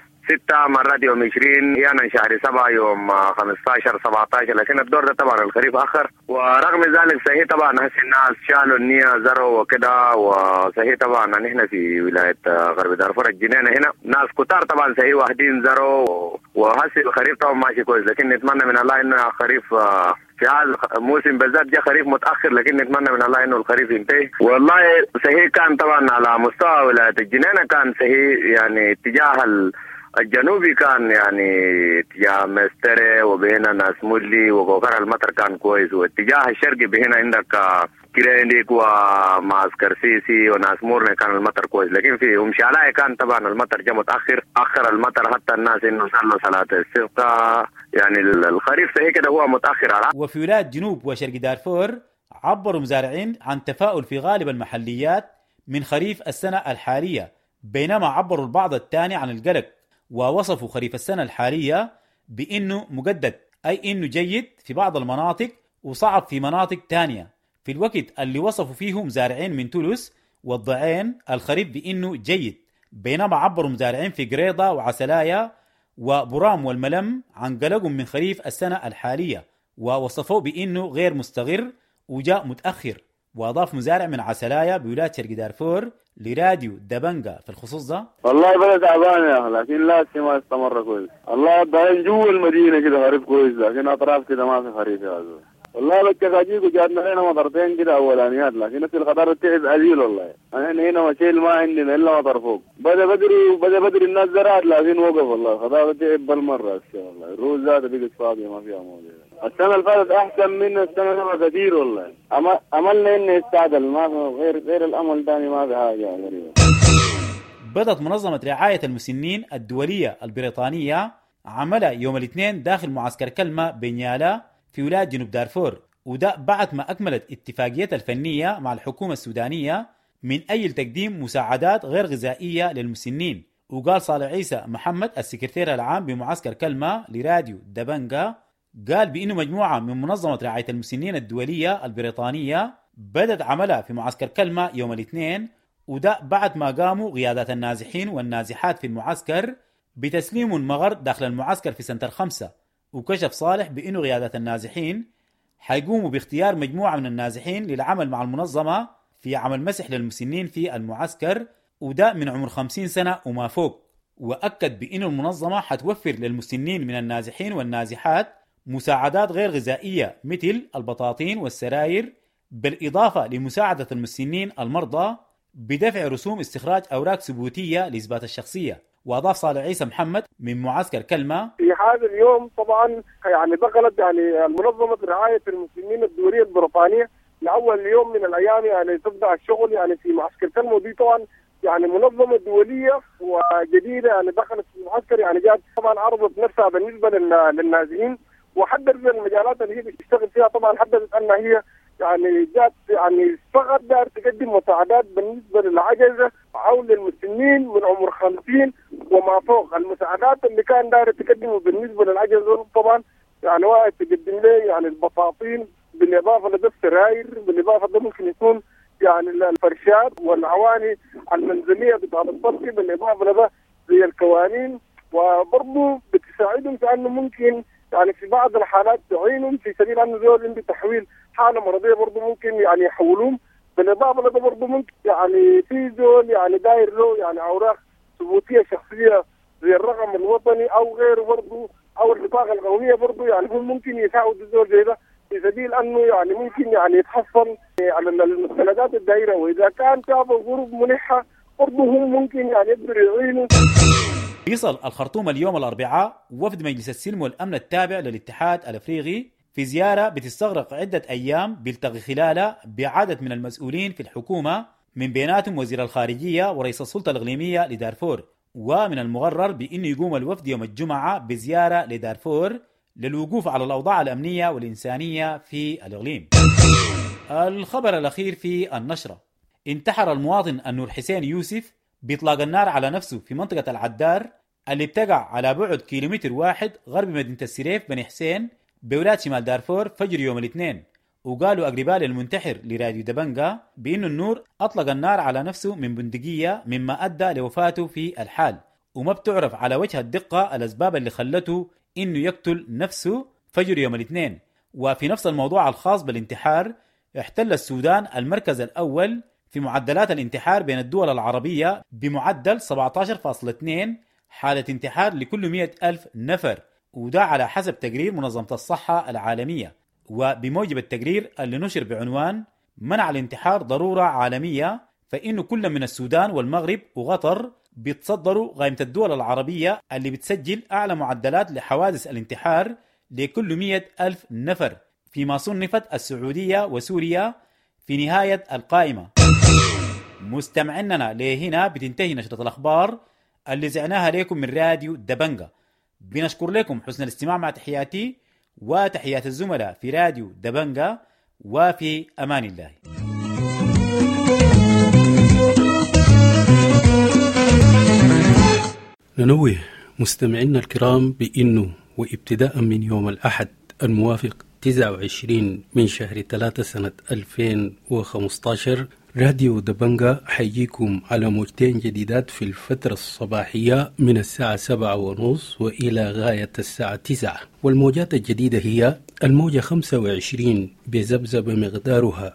6 مرات يوم 20، يعني شهر 7 يوم 15 17، لكن الدور ده طبعا الخريف أخر. ورغم ذلك صحيح طبعا هسه الناس شالوا النية زرعوا وكده، وصحيح طبعا نحن في ولاية غرب دارفور الجنينة هنا ناس كتار طبعا صحيح واحدين زرعوا، وهسه الخريف طبعا ماشي كويس، لكن نتمنى من الله إنه خريف في هذا الموسم بالذات جاء خريف متأخر، لكن نتمنى من الله إنه الخريف ينتهي. والله صحيح كان طبعا على مستوى ولاية الجنينة كان صحيح يعني اتجاه الجنوبي كان يعني اتجاه مستري وبهنا ناس مولي وكوكر المطر كان كويس، واتجاه الشرقي بهنا عندك كرينديك ومعسكر سيسي وناس مورني كان المطر كويس، لكن في مشالاي كان طبعا المطر جاء متأخر، أخر المطر حتى الناس إنه صلوا صلاة الاستسقاء، يعني الخريف صحيح كده هو متأخر على. وفي ولاية جنوب وشرق دارفور عبروا مزارعين عن تفاؤل في غالب المحليات من خريف السنة الحالية، بينما عبروا البعض الثاني عن القلق ووصفوا خريف السنة الحالية بأنه مجدد، أي أنه جيد في بعض المناطق وصعب في مناطق تانية، في الوقت اللي وصفوا فيه مزارعين من تولوس والضعين الخريف بأنه جيد. بينما عبروا مزارعين في قريضة وعسلايا وبرام والملم عن قلقهم من خريف السنة الحالية ووصفوه بأنه غير مستغر وجاء متأخر. وأضاف مزارع من عسلايا بولاية شرق دارفور لراديو دبنجا في الخصوص ده: والله بلد تعبان يا أخي، لكن لا ما استمر كويس. الله باين جوا المدينة كده خريف كويس، لكن أطراف كده ما في خريف يا زلمة. والله بالكفاجيك وجاتنا هنا مطرتين كده أولانيات، لكن في الخضار تعب عديل والله. أنا هنا مشيل ما عندنا إلا مطر فوق. بدأ بدري الناس زرعت، لكن وقف والله الخضار تعب بالمرة إن شاء الله. الروز ذات بقت فاضية ما فيها موجودة. السنة اللي فاتت أحسن من السنة اللي كثير والله. أملنا إنه يستعدل، ما غير الأمل ثاني ما في حاجة غريبة. بدأت منظمة رعاية المسنين الدولية البريطانية عملها يوم الاثنين داخل معسكر كلمة بنيالا في ولاية جنوب دارفور، وده بعد ما أكملت اتفاقية الفنية مع الحكومة السودانية من أجل تقديم مساعدات غير غذائية للمسنين. وقال صالح عيسى محمد السكرتير العام بمعسكر كلمة لراديو دبنجا، قال بأنه مجموعة من منظمة رعاية المسنين الدولية البريطانية بدأت عملها في معسكر كلمة يوم الاثنين، وده بعد ما قاموا قيادات النازحين والنازحات في المعسكر بتسليم مغر داخل المعسكر في سنتر 5. وكشف صالح بأنه قيادات النازحين حيقوموا باختيار مجموعة من النازحين للعمل مع المنظمة في عمل مسح للمسنين في المعسكر، وده من عمر 50 سنة وما فوق. وأكد بأن المنظمة حتوفر للمسنين من النازحين والنازحات مساعدات غير غذائية مثل البطاطين والسراير، بالإضافة لمساعدة المسنين المرضى بدفع رسوم استخراج أوراق ثبوتية لإثبات الشخصية. وأضاف صالح عيسى محمد من معسكر كلمة: في هذا اليوم طبعا يعني دخلت يعني المنظمة رعاية المسنين الدولية البريطانية لأول يوم من الأيام يعني تبدأ الشغل يعني في معسكر كلمة. ودي طبعا يعني منظمة دولية وجديدة يعني دخلت في المعسكر، يعني جات طبعا عرضت نفسها بالنسبة للنازحين وحددت المجالات اللي هي بتشتغل فيها. طبعا حددت أنها هي يعني جات يعني فقط دار تقدم مساعدات بالنسبة للعجزة أو للمسنين من عمر 50 وما فوق. المساعدات اللي كان دار تقدمه بالنسبة للعجزة طبعا يعني واحد تقدم له يعني البطاطين، بالإضافة لده السراير، بالإضافة ده ممكن يكون يعني الفرشات والعواني المنزلية بتاع الطبخ، بالإضافة لده زي الكوانين. وبرضه بتساعدهم في أنه ممكن يعني في بعض الحالات تعينهم في سبيل أنه زول عنده تحويل حالة مرضية برضه ممكن يعني يحولوهم. بالإضافة لده برضه ممكن يعني في زول يعني داير له يعني أوراق ثبوتية شخصية زي الرقم الوطني أو غيره برضه أو البطاقة القومية برضه، يعني هم ممكن يساعدوا الزول زي ده في سبيل أنه يعني ممكن يعني يتحصل على المستندات الدائرة. وإذا كان تابعوا ظروف ملحة برضه هم ممكن يعني يقدروا يعينوا. يصل الخرطوم اليوم الأربعاء وفد مجلس السلم والأمن التابع للاتحاد الأفريقي في زيارة بتستغرق عدة أيام بيلتقي خلالها بعدد من المسؤولين في الحكومة، من بيناتهم وزير الخارجية ورئيس السلطة الإقليمية لدارفور. ومن المقرر بأنه يقوم الوفد يوم الجمعة بزيارة لدارفور للوقوف على الأوضاع الأمنية والإنسانية في الإقليم. الخبر الأخير في النشرة: انتحر المواطن النور حسين يوسف بإطلاق النار على نفسه في منطقة العدار اللي بتقع على بعد كيلومتر واحد غرب مدينة السريف بني حسين بولاية شمال دارفور فجر يوم الاثنين. وقالوا أقرباء المنتحر لراديو دبنجا بأنه النور أطلق النار على نفسه من بندقية، مما أدى لوفاته في الحال. وما بتعرف على وجه الدقة الأسباب اللي خلته إنه يقتل نفسه فجر يوم الاثنين. وفي نفس الموضوع الخاص بالانتحار، احتل السودان المركز الأول في معدلات الانتحار بين الدول العربية بمعدل 17.2 حالة انتحار لكل 100,000 نفر، وده على حسب تقرير منظمة الصحة العالمية. وبموجب التقرير اللي نشر بعنوان منع الانتحار ضرورة عالمية، فإنه كل من السودان والمغرب وقطر بيتصدروا قائمة الدول العربية اللي بتسجل أعلى معدلات لحوادث الانتحار لكل 100,000 نفر، فيما صنفت السعودية وسوريا في نهاية القائمة. مستمعيننا لهنا بتنتهي نشرة الأخبار اللي زعناها لكم من راديو دبنجا. بنشكر لكم حسن الاستماع مع تحياتي وتحيات الزملاء في راديو دبنجا، وفي أمان الله. ننوه مستمعينا الكرام بأنه وابتداء من يوم الأحد الموافق 29 من شهر 3 سنة 2015 راديو دبنجا حييكم على موجتين جديدات في الفترة الصباحية من الساعة 7:30 وإلى غاية الساعة 9. والموجات الجديدة هي الموجة 25 بزبزب مقدارها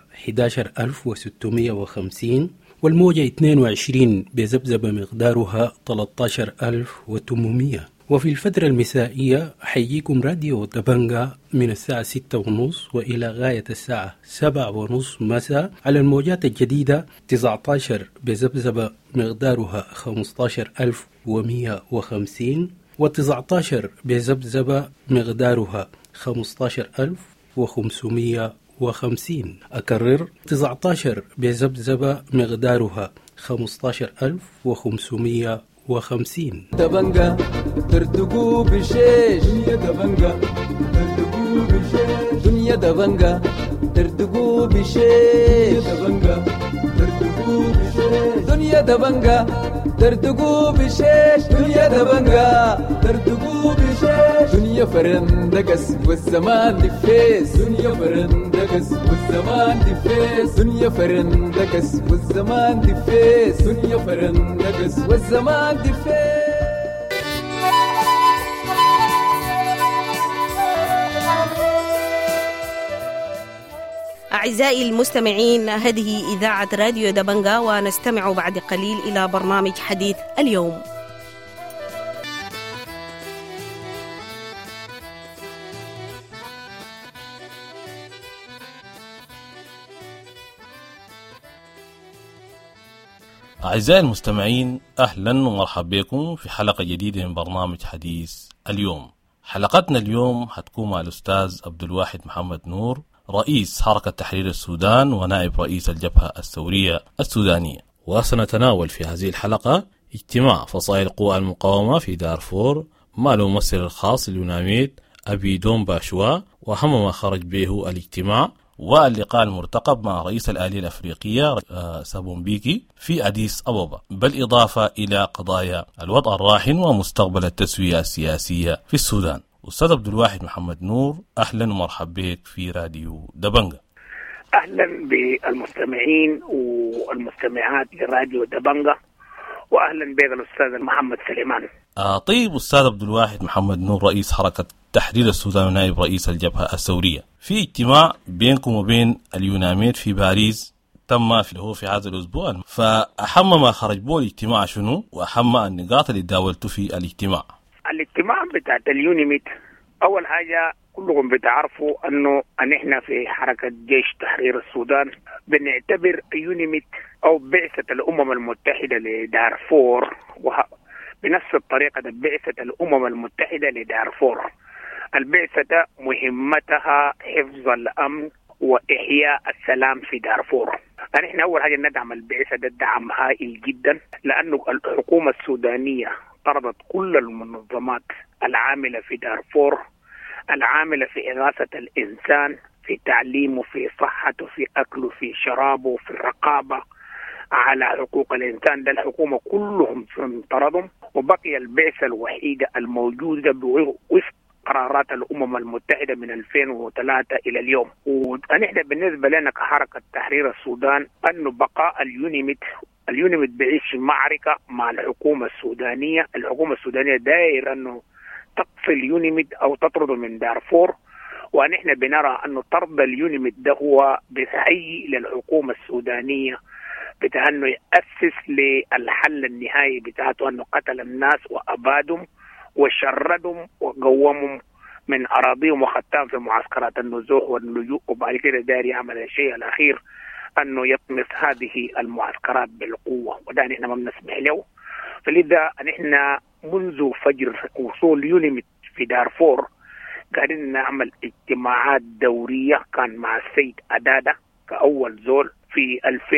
11,650، والموجة 22 بزبزب مقدارها 13,800. وفي الفترة المسائية حييكم راديو دبنجا من الساعة 6:30 وإلى غاية الساعة 7:30 مساء على الموجات الجديدة 19 بزبزب مقدارها 15,150، و19 بزبزب مقدارها 15,550. أكرر 19 بزبزب مقدارها 15,550. دبنجا ترتقوا بالشيش دنيا دبنجا ترتقوا بالشيش دنيا دبنجا ترتقوا بالشيش دبنجا ترتقوا دنيا دبنجا ترتقو بشيش دنيا دبنجا ترتقو بشيش دنيا فرندقس والزمان دفيس دنيا فرندقس والزمان دفيس دنيا فرندقس والزمان دفيس دنيا فرندقس والزمان دفيس. أعزائي المستمعين، هذه إذاعة راديو دبنجا، ونستمع بعد قليل إلى برنامج حديث اليوم. أعزائي المستمعين، أهلا ومرحبا بكم في حلقة جديدة من برنامج حديث اليوم. حلقتنا اليوم هتكون مع الأستاذ عبد الواحد محمد نور، رئيس حركة تحرير السودان ونائب رئيس الجبهة الثورية السودانية. وسنتناول في هذه الحلقة اجتماع فصائل قوى المقاومة في دارفور مع الممثل الخاص لليوناميد أبي دوم باشوا، وأهم ما خرج به الاجتماع واللقاء المرتقب مع رئيس الآلية الأفريقية سابون بيكي في أديس أبابا، بالإضافة إلى قضايا الوضع الراهن ومستقبل التسوية السياسية في السودان. أستاذ عبد الواحد محمد نور، أهلا ومرحبا بك في راديو دبنجا. أهلا بالمستمعين والمستمعات لراديو دبنجا، وأهلا بك الأستاذ محمد سليمان. طيب أستاذ عبد الواحد محمد نور، رئيس حركة تحرير السودان ونائب رئيس الجبهة الثورية، في اجتماع بينكم وبين اليوناميد في باريس تم في هذا الأسبوع، فأهم ما خرج به الاجتماع شنو، وأهم النقاط اللي داولتوا في الاجتماع؟ الاجتماع بتاعت اليونيميد، أول حاجة كلهم بتعرفوا أنه نحن في حركة جيش تحرير السودان بنعتبر يونيميد أو بعثة الأمم المتحدة لدارفور بنفس الطريقة بعثة الأمم المتحدة لدارفور. البعثة مهمتها حفظ الأمن وإحياء السلام في دارفور. نحن أول حاجة ندعم البعثة، ده دعم هائل جدا، لأنه الحكومة السودانية طردت كل المنظمات العاملة في دارفور، العاملة في إغاثة الإنسان، في تعليمه، في صحته، في أكله، في شرابه، في الرقابة على حقوق الإنسان. ده الحكومة كلهم طردهم، وبقي البعثة الوحيدة الموجودة وفق قرارات الأمم المتحدة من 2003 إلى اليوم. ونحن بالنسبة لنا كحركة تحرير السودان أنه بقاء اليونيميد بعيش معركة مع الحكومة السودانية. الحكومة السودانية داير أنه تقفل اليونيميد أو تطرده من دارفور، ونحن بنرى أنه طرد اليونيميد ده هو بيهيئ للحكومة السودانية بتاع أنه يأسس للحل النهائي بتاعته، أنه قتل الناس وأبادهم وشردهم وقومهم من أراضيهم وختام في معسكرات النزوح واللجوء، وبعد كده داير يعمل الشيء الأخير أنه يطمس هذه المعسكرات بالقوة، وده نحن ما بنسمح له. فلذا نحن منذ فجر وصول يونيميد في دارفور قاعدين نعمل اجتماعات دورية، كان مع السيد أدادة كأول زول في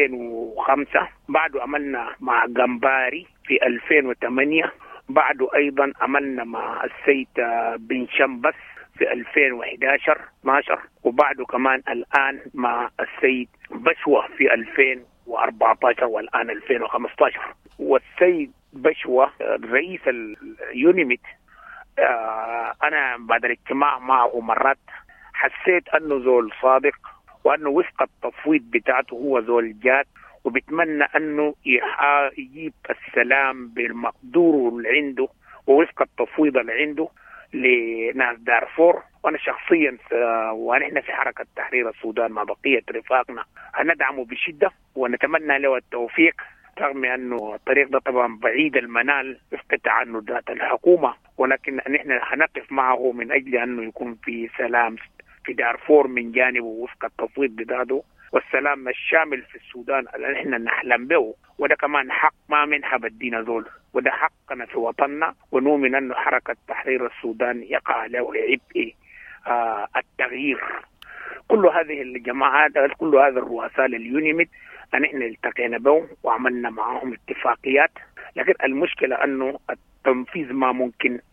2005، بعده عملنا مع جمباري في 2008، بعده أيضا عملنا مع السيد بن شمبس في 2011-12، وبعده كمان الآن مع السيد بشوة في 2014 والآن 2015. والسيد بشوة رئيس اليونيميد، أنا بعد الاجتماع معه مرات حسيت أنه زول صادق، وأنه وفق التفويض بتاعته هو زول جاد، وبتمنى أنه يجيب السلام بالمقدور اللي عنده ووفق التفويض اللي عنده لناس دارفور. وأنا شخصيا ونحن في حركة تحرير السودان مع بقية رفاقنا هندعمه بشدة ونتمنى له التوفيق، رغم أنه الطريق ده طبعا بعيد المنال وفق تعنتات الحكومة، ولكن نحن هنقف معه من أجل أنه يكون في سلام في دارفور من جانبه وفق التفويض بتاعته، والسلام الشامل في السودان اللي نحن نحلم به. وده كمان حق ما منحب الدين ذول، وده حقنا في وطننا، ونؤمن أنه حركة تحرير السودان يقع له عبء التغيير. كل هذه الجماعات، كل هذا الرؤساء لليونيميد نحن التقينا بهم وعملنا معهم اتفاقيات، لكن المشكلة أنه التنفيذ ما ممكن،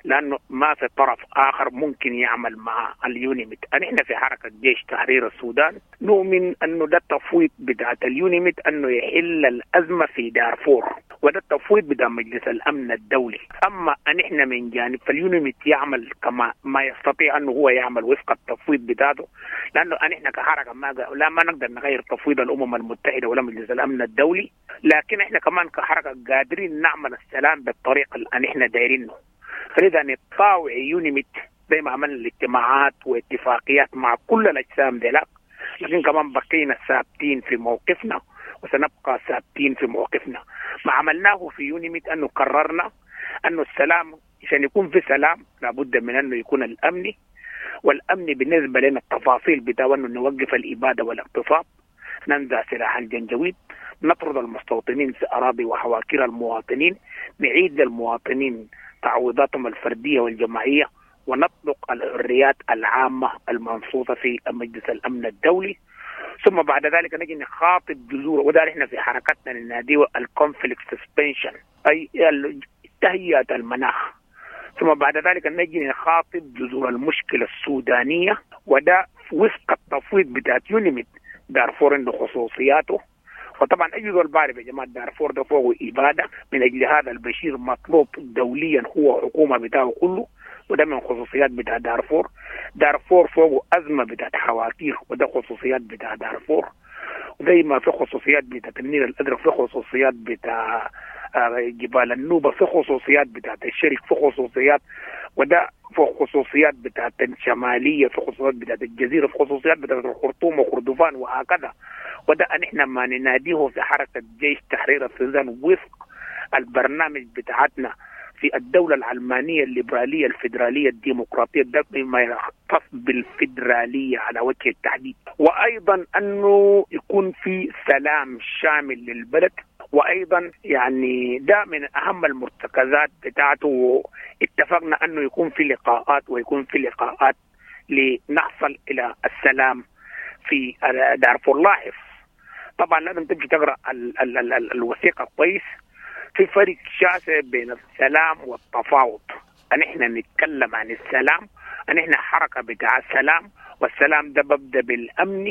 لأنه ما في طرف آخر ممكن يعمل مع اليونيميت. نحن في حركة جيش تحرير السودان نؤمن أنه ده التفويض بتاعت اليونيميت أنه يحل الأزمة في دارفور، وده التفويض بتاع مجلس الأمن الدولي. أما نحن من جانب فاليونيميت يعمل كما ما يستطيع أنه هو يعمل وفق التفويض بتاعته، لأنه نحن كحركة ما نقدر نغير تفويض الأمم المتحدة ولا مجلس الأمن الدولي، لكن احنا كمان كحركة قادرين نعمل السلام بالطريقة اللي احنا دايرينه. فلذا نتطاوع يونيميت زي ما عملنا الاجتماعات واتفاقيات مع كل الأجسام دي، لكن كمان بقينا ثابتين في موقفنا وسنبقى ثابتين في موقفنا. ما عملناه في يونيميت أنه قررنا أنه السلام عشان يكون في سلام لابد من أنه يكون الأمني، والأمن بالنسبة لنا التفاصيل بتاعه أنه نوقف الإبادة والاغتصاب، ننزع سلاح الجنجويد، نطرد المستوطنين في أراضي وحواكر المواطنين، نعيد للمواطنين تعويضاتهم الفردية والجماعية، ونطلق الحريات العامة المنصوصة في مجلس الأمن الدولي. ثم بعد ذلك نجي نخاطب جذور، وده احنا في حركتنا نناديه الكونفليكت سسبنشن، أي تهيئة المناخ. ثم بعد ذلك نجي نخاطب جذور المشكلة السودانية، وده وفق التفويض بتاعت يونيميت. دارفور عنده خصوصياته، وطبعا أي زول بعرف يا جماعة دارفور ده فوق إبادة، من أجل هذا البشير مطلوب دوليا هو حكومة بتاعه كله، وده من خصوصيات بتاع دارفور. دارفور فوق أزمة بتاع حواكير، وده خصوصيات بتاع دارفور. وزي ما في خصوصيات بتاع النيل الأزرق، في خصوصيات بتاع جبال النوبة، في خصوصيات بتاع الشرق، في خصوصيات، وده في خصوصيات بتاعت الشمالية، في خصوصيات بتاعت الجزيرة، في خصوصيات بتاعت الخرطوم وكردفان وهكذا. وده نحن ما نناديه في حركة جيش تحرير السودان وفق البرنامج بتاعتنا في الدولة العلمانية الليبرالية الفيدرالية الديمقراطية، ده ما يختص بالفيدرالية على وجه التحديد. وأيضا أنه يكون في سلام شامل للبلد، وأيضا يعني ده من أهم المرتكزات بتاعته. اتفقنا أنه يكون في لقاءات، ويكون في لقاءات لنحصل إلى السلام في دارفور. لاحظ طبعا لازم تمشي تقرأ الوثيقة كويس، في فرق شاسع بين السلام والتفاوض. نحن نتكلم عن السلام، نحن حركة بتاع السلام، والسلام ده ببدأ بالأمن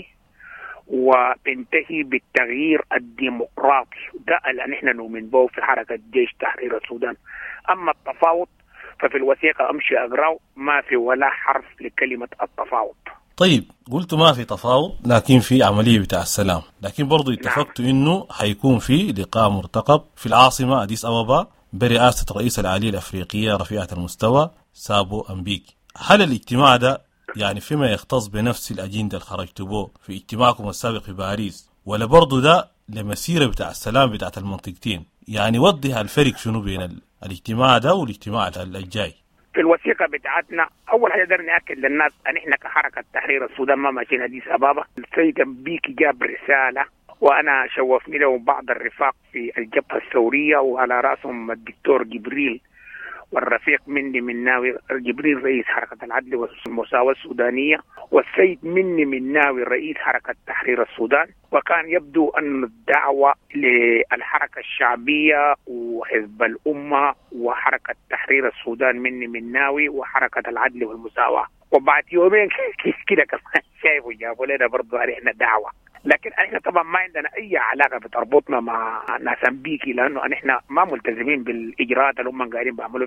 وبنتهي بالتغيير الديمقراطي. ده اللي نحن نؤمن به في حركة جيش تحرير السودان. أما التفاوض ففي الوثيقة أمشي أقرأ ما في ولا حرف لكلمة التفاوض. طيب قلت ما في تفاوض لكن في عملية بتاع السلام، لكن برضو اتفقتوا إنه حيكون في لقاء مرتقب في العاصمة أديس أبابا برئاسة رئيس العالية الأفريقية رفيعة المستوى سابو أمبيكي. هل الاجتماع ده يعني فيما يختص بنفس الأجندة اللي خرجتوا به في اجتماعكم السابق في باريس، ولا برضو ده لمسيرة بتاع السلام بتاعت المنطقتين؟ يعني وضح الفرق شنو بين الاجتماع ده والاجتماع الجاي. في الوثيقة بتاعتنا أول حاجة قدرنا نأكد للناس أن إحنا كحركة تحرير السودان ما ماشيين أديس أبابا. السيد أمبيكي جاب رسالة، وأنا شوفني له بعض الرفاق في الجبهة الثورية، وعلى رأسهم الدكتور جبريل والرفيق مني مناوي. جبريل رئيس حركة العدل والمساواة السودانية، والسيد مني مناوي رئيس حركة تحرير السودان. وكان يبدو أن الدعوة للحركة الشعبية وحزب الأمة وحركة تحرير السودان مني مناوي وحركة العدل والمساواة، وبعد يومين كده كمان شايفوا جابوا لنا برضو علينا دعوة. لكن احنا طبعا ما عندنا اي علاقه بتربطنا مع ناس أمبيكي، لانه احنا ما ملتزمين بالاجراءات اللي هم قاعدين بيعملوا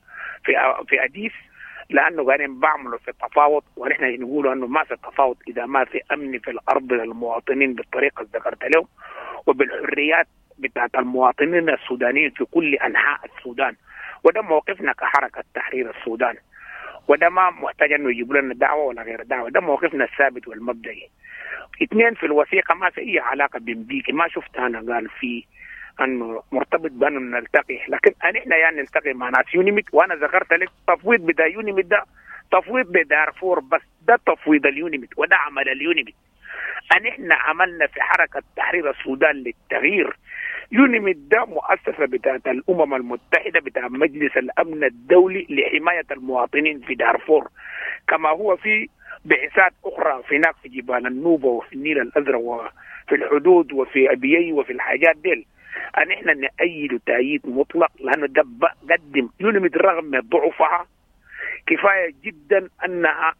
في اديس، لانه قاعدين بيعملوا في التفاوض. ونحن نقولوا انه ما في تفاوض اذا ما في امن في الارض للمواطنين بالطريقه اللي ذكرت لهم، وبالحريات بتاعت المواطنين السودانيين في كل انحاء السودان. وده موقفنا كحركه تحرير السودان، وده ما محتاج انه يجيبوا لنا دعوه ولا غير دعوه، ده موقفنا الثابت والمبدئي. اثنين، في الوثيقة ما في أي علاقة بأمبيكي، ما شفت أنا قال في أنه مرتبط بأنه نلتقي، لكن أنا يعني نلتقي مع ناس يونيميت. وأنا ذكرت لك تفويض بدا يونيميت ده تفويض بدارفور، بس ده تفويض اليونيميت وده عمل اليونيميت. احنا عملنا في حركة تحرير السودان للتغيير. يونيميت ده مؤسسة بتاعت الأمم المتحدة بتاع مجلس الأمن الدولي لحماية المواطنين في دارفور، كما هو في بعثات أخرى في هناك في جبال النوبة وفي النيل الأزرق وفي الحدود وفي أبيي وفي الحاجات ديل. أن إحنا نأيد تأييد مطلق، لأنه ده قدم يونمد رغم ضعفها كفاية جدا أنها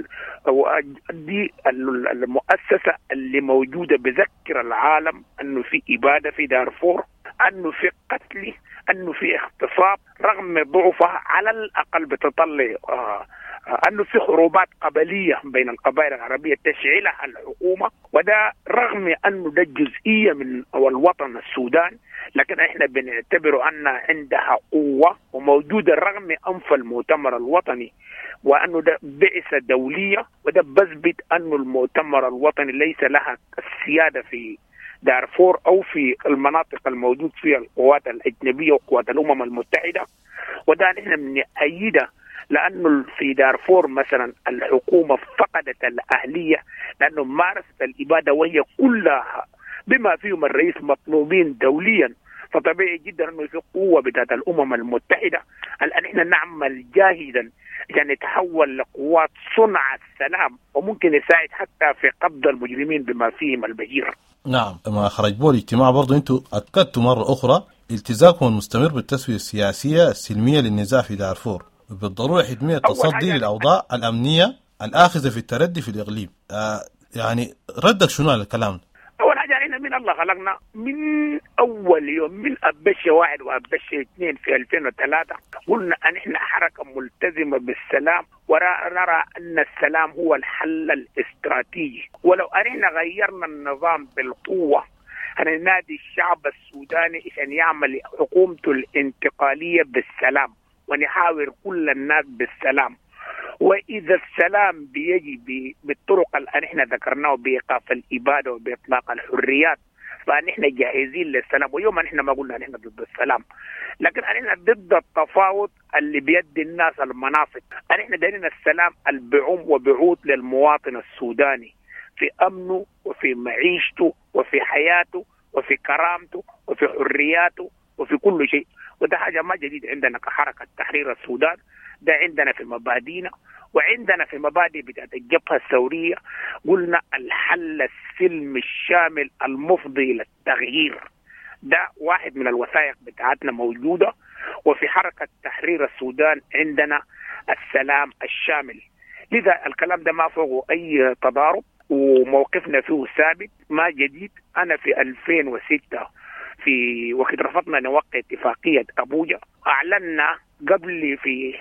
دي المؤسسة اللي موجودة بذكر العالم أنه في إبادة في دارفور، أنه في قتل، أنه في اغتصاب، رغم ضعفها على الأقل بتطلع أنه في حروبات قبلية بين القبائل العربية تشعلها الحكومة، وده رغم أنه ده جزئية من الوطن السودان، لكن احنا بنعتبر أن عندها قوة وموجودة رغم أنف المؤتمر الوطني، وأنه ده بعثة دولية، وده بثبت أنه المؤتمر الوطني ليس لها السيادة في دارفور أو في المناطق الموجود فيها القوات الأجنبية وقوات الأمم المتحدة، وده نحن بنأيده. لأنه في دارفور مثلا الحكومة فقدت الأهلية لأنه مارست الإبادة وهي كلها بما فيهم الرئيس مطلوبين دوليا، فطبيعي جدا أنه في قوة بتاعت الأمم المتحدة. الآن إحنا نعمل جاهدا عشان نتحول لقوات صنع السلام، وممكن يساعد حتى في قبض المجرمين بما فيهم البشير. نعم، ما خرج بول الاجتماع برضو أنتم أكدتوا مرة أخرى التزامكم المستمر بالتسوية السياسية السلمية للنزاع في دارفور، بالضرورة حتمية التصدي للأوضاع الأمنية الآخذة في التردي في الإقليم. يعني ردك شنو على الكلام؟ أول حاجة إحنا من الله خلقنا من أول يوم من أبشة 1 وأبشة 2 في 2003 قلنا أن إحنا حركة ملتزمة بالسلام، ونرى أن السلام هو الحل الاستراتيجي، ولو أن غيرنا النظام بالقوة هننادي الشعب السوداني عشان يعمل حكومته الانتقالية بالسلام، ونحاور كل الناس بالسلام. وإذا السلام بيجي بالطرق اللي احنا ذكرناه بإيقاف الإبادة وبإطلاق الحريات، فنحن جاهزين للسلام. ويوم احنا ما قلنا نحن ضد السلام، لكن احنا ضد التفاوض اللي بيدي الناس المناصب. احنا دايرين السلام البعوم وبعود للمواطن السوداني في أمنه وفي معيشته وفي حياته وفي كرامته وفي حرياته وفي كل شيء. وده حاجة ما جديد عندنا كحركة تحرير السودان، ده عندنا في مبادئنا وعندنا في مبادئ بتاعت الجبهة الثورية. قلنا الحل السلمي الشامل المفضي للتغيير، ده واحد من الوثائق بتاعتنا موجودة. وفي حركة تحرير السودان عندنا السلام الشامل، لذا الكلام ده ما فوقه أي تضارب، وموقفنا فيه ثابت ما جديد. أنا في 2006 في وقت رفضنا نوقع اتفاقية أبوجا، أعلنا قبل في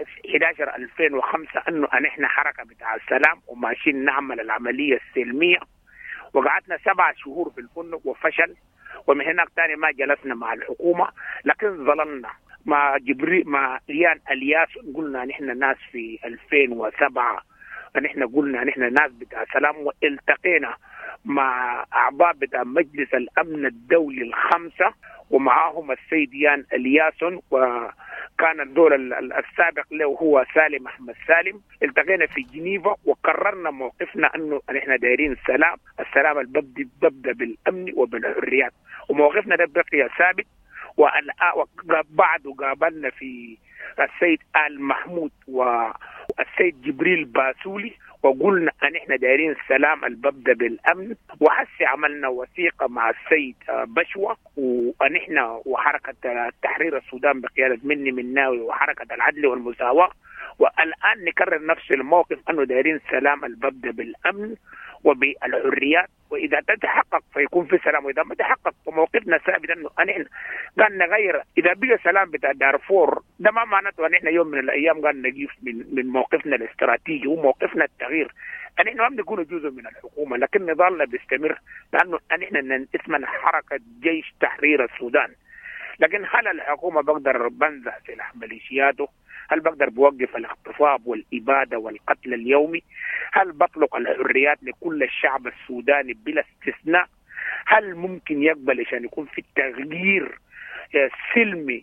11/2005 أنه إحنا حركة بتاع السلام وماشيين نعمل العملية السلمية، وقعدنا 7 شهور في الفندق وفشل، ومن هناك تاني ما جلسنا مع الحكومة، لكن ظللنا مع مع ريان الياس. قلنا نحن ناس في 2007 نحن قلنا نحن ناس بتاع سلام، والتقينا مع أعضاء بتاع مجلس الأمن الدولي ال5 ومعهم السيد يان الياسون، وكان الدور السابق له هو سالم أحمد سالم. التقينا في جنيفا وقررنا موقفنا أنه نحن دايرين السلام الببدأ بالأمن وبالحريات، وموقفنا ده بقي ثابت. وبعده قابلنا في السيد آل محمود والسيد جبريل باسولي، وقلنا أن إحنا دايرين السلام الببدأ بالأمن. وحسي عملنا وثيقة مع السيد بشوة وأن إحنا وحركة تحرير السودان بقيادة مني مناوي وحركة العدل والمساواة، والآن نكرر نفس الموقف أنه دايرين السلام الببدأ بالأمن وبالحريات، وإذا تتحقق فيكون في سلام، وإذا ما تحقق فموقفنا ثابت أنه نحن قال نغير. إذا بقى سلام بتاع دارفور ده ما معناته أن إحنا يوم من الأيام قال نجيف من موقفنا الاستراتيجي وموقفنا التغيير. أن إحنا ما بنكون جزء من الحكومة، لكن نضالنا بيستمر، لأنه أن إحنا اسمنا حركة جيش تحرير السودان. لكن هل الحكومة بقدر بنزع سلاح ميليشياته؟ هل بقدر بوقف الاغتصاب والإبادة والقتل اليومي؟ هل بطلق الحريات لكل الشعب السوداني بلا استثناء؟ هل ممكن يقبل عشان يكون في تغيير سلمي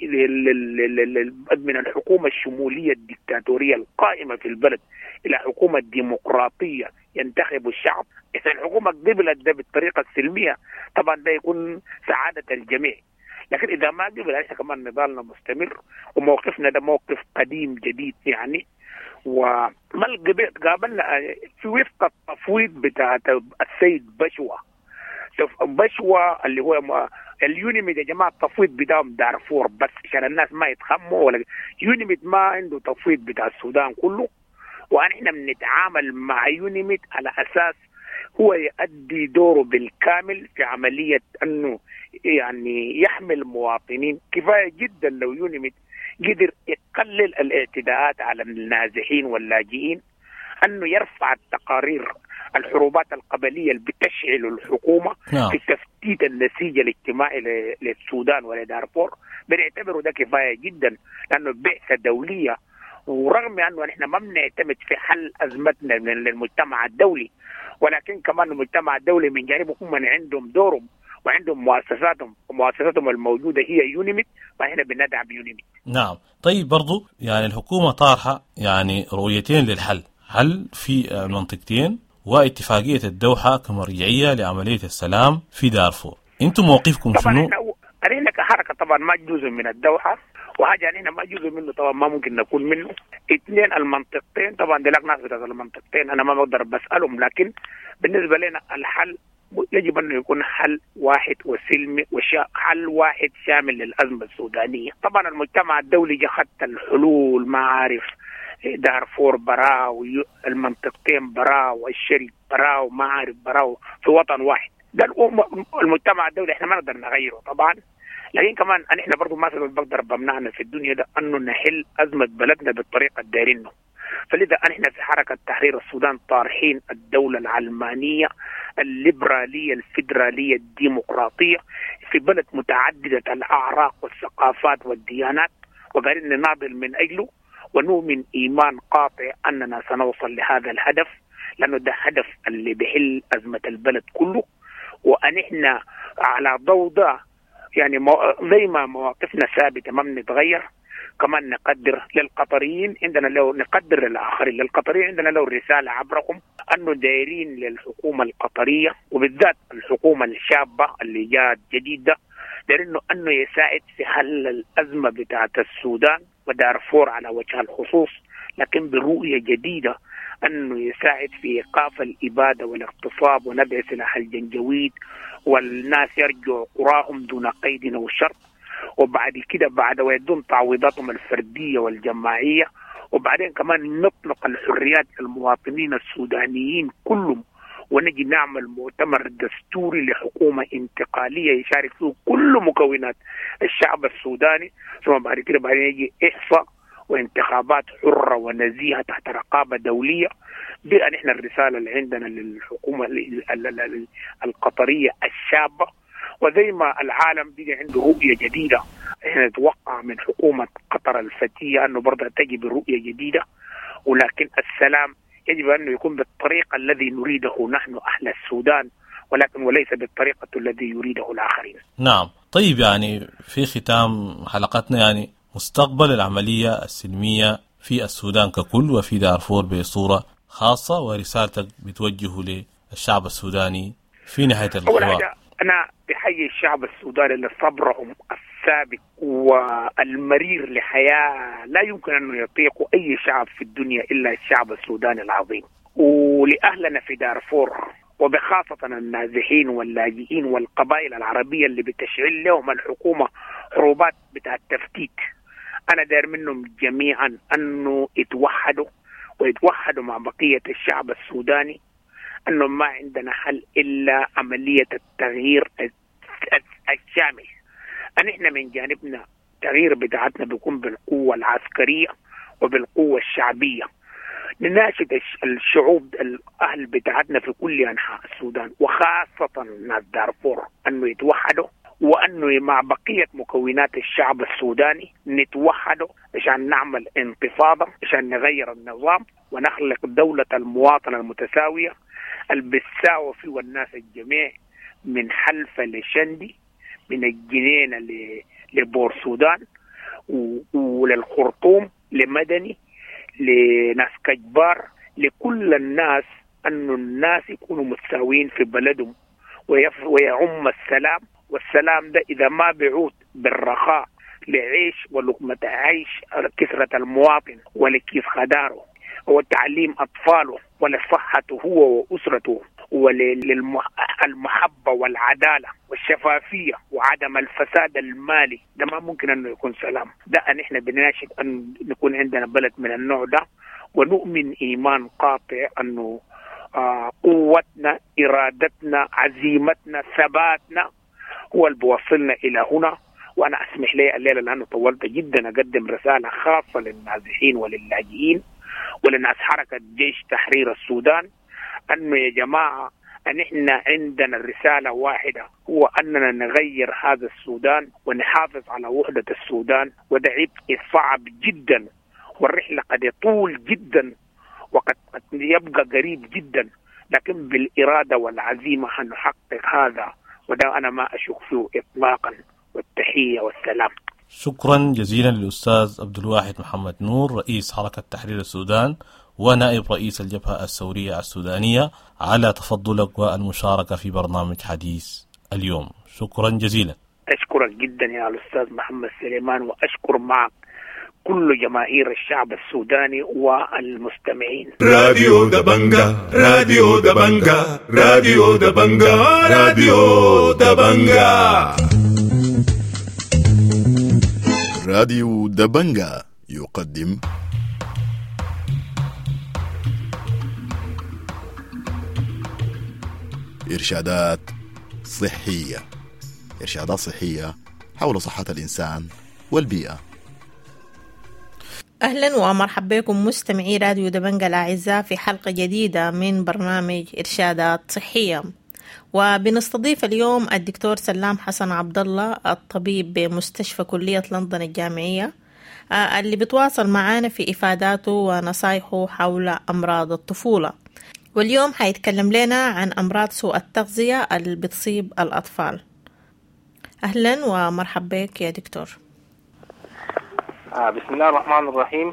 من الحكومة الشمولية الدكتاتورية القائمة في البلد إلى حكومة ديمقراطية ينتخب الشعب؟ إذا الحكومة قبلت ده بالطريقة السلمية طبعا ده يكون سعادة الجميع، لكن إذا ما قبل إحنا كمان نضالنا مستمر، وموقفنا ده موقف قديم جديد يعني. وما قابلنا في وفق التفويض بتاع السيد بشوة بشوى اللي هو اليونيميد يا جماعه التفويض بداهم دارفور بس عشان الناس ما يتخموا، ولا يونيميد ما عنده تفويض بتاع السودان كله، ونحن بنتعامل مع يونيميد على اساس هو يؤدي دوره بالكامل في عمليه انه يعني يحمي المواطنين. كفايه جدا لو يونيميد قدر يقلل الاعتداءات على النازحين واللاجئين، انه يرفع التقارير الحروبات القبليه اللي بتشعل الحكومه في تفتيت النسيج الاجتماعي للسودان ولدارفور، بنعتبره ده كفايه جدا، لانه بعثه دوليه. ورغم انه نحن ما بنعتمد في حل ازمتنا من المجتمع الدولي، ولكن كمان المجتمع الدولي من جانبه هم عندهم دورهم وعندهم مؤسساتهم، ومؤسساتهم الموجوده هي يونيميد، فاحنا بندعم يونيميد. نعم. طيب برضو يعني الحكومه طارحه يعني رؤيتين للحل، حل في المنطقتين واتفاقيه الدوحه كمرجعيه لعمليه السلام في دارفور. انتم موقفكم شنو؟ طبعا احنا كحركه طبعا ما جزء من الدوحه، وحاجه احنا ما جزء منه طبعا ما ممكن نكون منه. اثنين المنطقتين طبعا دي لك ناس بتاعت المنطقتين انا ما بقدر بسالهم، لكن بالنسبه لنا الحل يجب انه يكون حل واحد وسلمي حل واحد شامل للازمه السودانيه. طبعا المجتمع الدولي جا خدت الحلول، ما عارف دارفور براو، المنطقتين براو، الشرق براو، ما عارف براو في وطن واحد. ده المجتمع الدولي احنا ما نقدر نغيره طبعا، لكن كمان احنا برضو ما بقدر بمنعنا في الدنيا ده انه نحل ازمه بلدنا بالطريقه الدارينه. فلذا احنا في حركه تحرير السودان طارحين الدوله العلمانيه الليبراليه الفيدراليه الديمقراطيه في بلد متعدده الاعراق والثقافات والديانات، وقاعدين نناضل من اجله، ونؤمن ايمان قاطع اننا سنوصل لهذا الهدف، لانه ده هدف اللي بيحل ازمه البلد كله. وان احنا على ضوء ده يعني زي ما مواقفنا ثابته ما بنتغير، كمان نقدر للقطريين عندنا لو نقدر للآخرين، للقطريين عندنا لو رسالة عبركم أنه دايرين للحكومة القطرية وبالذات الحكومة الشابة اللي جاءت جديدة، دايرين أنه يساعد في حل الأزمة بتاعة السودان ودارفور على وجه الخصوص، لكن برؤية جديدة أنه يساعد في إيقاف الإبادة والاغتصاب ونبع سلاح الجنجويد، والناس يرجعوا قراهم دون قيد أو شرط، وبعد كده بعد ويدون تعويضاتهم الفردية والجماعية، وبعدين كمان نطلق الحريات المواطنين السودانيين كلهم، ونجي نعمل مؤتمر دستوري لحكومة انتقالية يشارك فيه كل مكونات الشعب السوداني، ثم بعد كده بعدين يجي إحصاء وانتخابات حرة ونزيهة تحت رقابة دولية. دي نحن الرسالة اللي عندنا للحكومة القطرية الشابة. وزي ما العالم بيجي عنده رؤية جديدة، احنا نتوقع من حكومة قطر الفتية انه برضه تجي برؤية جديدة، ولكن السلام يجب انه يكون بالطريقة الذي نريده نحن اهل السودان، ولكن وليس بالطريقة الذي يريده الاخرين. نعم. طيب يعني في ختام حلقتنا يعني مستقبل العملية السلمية في السودان ككل وفي دارفور بصورة خاصة، ورسالتك بتوجهه للشعب السوداني في نهاية الحوار. أنا بحيي الشعب السوداني لصبرهم الثابت والمرير لحياة لا يمكن أن يطيقوا أي شعب في الدنيا إلا الشعب السوداني العظيم. ولأهلنا في دارفور وبخاصة النازحين واللاجئين والقبائل العربية اللي بتشعل لهم الحكومة حروبات بتاع التفتيت، أنا داير منهم جميعا أنه يتوحدوا مع بقية الشعب السوداني، أنه ما عندنا حل إلا عملية التغيير الشامل. أن إحنا من جانبنا التغيير بتاعتنا بيكون بالقوة العسكرية وبالقوة الشعبية. نناشد الشعوب الأهل بتاعتنا في كل أنحاء السودان وخاصة ناس دارفور أنه يتوحدوا، وأنه مع بقية مكونات الشعب السوداني نتوحدوا عشان نعمل انتفاضة، عشان نغير النظام ونخلق دولة المواطن المتساوية البساوة فيه والناس الجميع، من حلفة لشندي، من الجنينة لبور سودان، وللخرطوم، لمدني، لناس كجبار، لكل الناس، أن الناس يكونوا متساويين في بلدهم ويعم السلام. والسلام ده إذا ما بيعود بالرخاء لعيش ولقمة عيش كسرة المواطن ولكيس خداره وتعليم أطفاله ولصحته هو وأسرته وللمحبة والعدالة والشفافية وعدم الفساد المالي. ده ما ممكن أنه يكون سلام. ده أن إحنا بنناشد أن نكون عندنا بلد من النوع ده، ونؤمن إيمان قاطع أنه قوتنا، إرادتنا، عزيمتنا، ثباتنا هو اللي بوصلنا إلى هنا. وأنا أسمح لي الليلة لأنه طولت جدا أقدم رسالة خاصة للنازحين وللاجئين ولناس حركة جيش تحرير السودان، أنه يا جماعة أن إحنا عندنا رسالة واحدة، هو أننا نغير هذا السودان ونحافظ على وحدة السودان. وده عبء صعب جدا، والرحلة قد يطول جدا وقد يبقى قريب جدا، لكن بالإرادة والعزيمة هنحقق هذا، وده أنا ما أشك فيه إطلاقا. والتحية والسلام. شكرا جزيلا للأستاذ عبد الواحد محمد نور، رئيس حركة تحرير السودان ونائب رئيس الجبهة الثورية السودانية، على تفضلك والمشاركة في برنامج حديث اليوم. شكرا جزيلا. أشكرك جدا يا الأستاذ محمد سليمان، وأشكر معك كل جماهير الشعب السوداني والمستمعين. راديو دبنجا، راديو دبنجا، راديو دبنجا، راديو دبنجا. راديو دبنجا يقدم إرشادات صحية، إرشادات صحية حول صحة الإنسان والبيئة. أهلا ومرحبا بكم مستمعي راديو دبنجا الأعزاء في حلقة جديدة من برنامج إرشادات صحية، وبنستضيف اليوم الدكتور سلام حسن عبد الله، الطبيب بمستشفى كلية لندن الجامعية، اللي بتواصل معانا في إفاداته ونصايحه حول أمراض الطفولة. واليوم حيتكلم لنا عن أمراض سوء التغذية اللي بتصيب الأطفال. أهلا ومرحبا بك يا دكتور. بسم الله الرحمن الرحيم.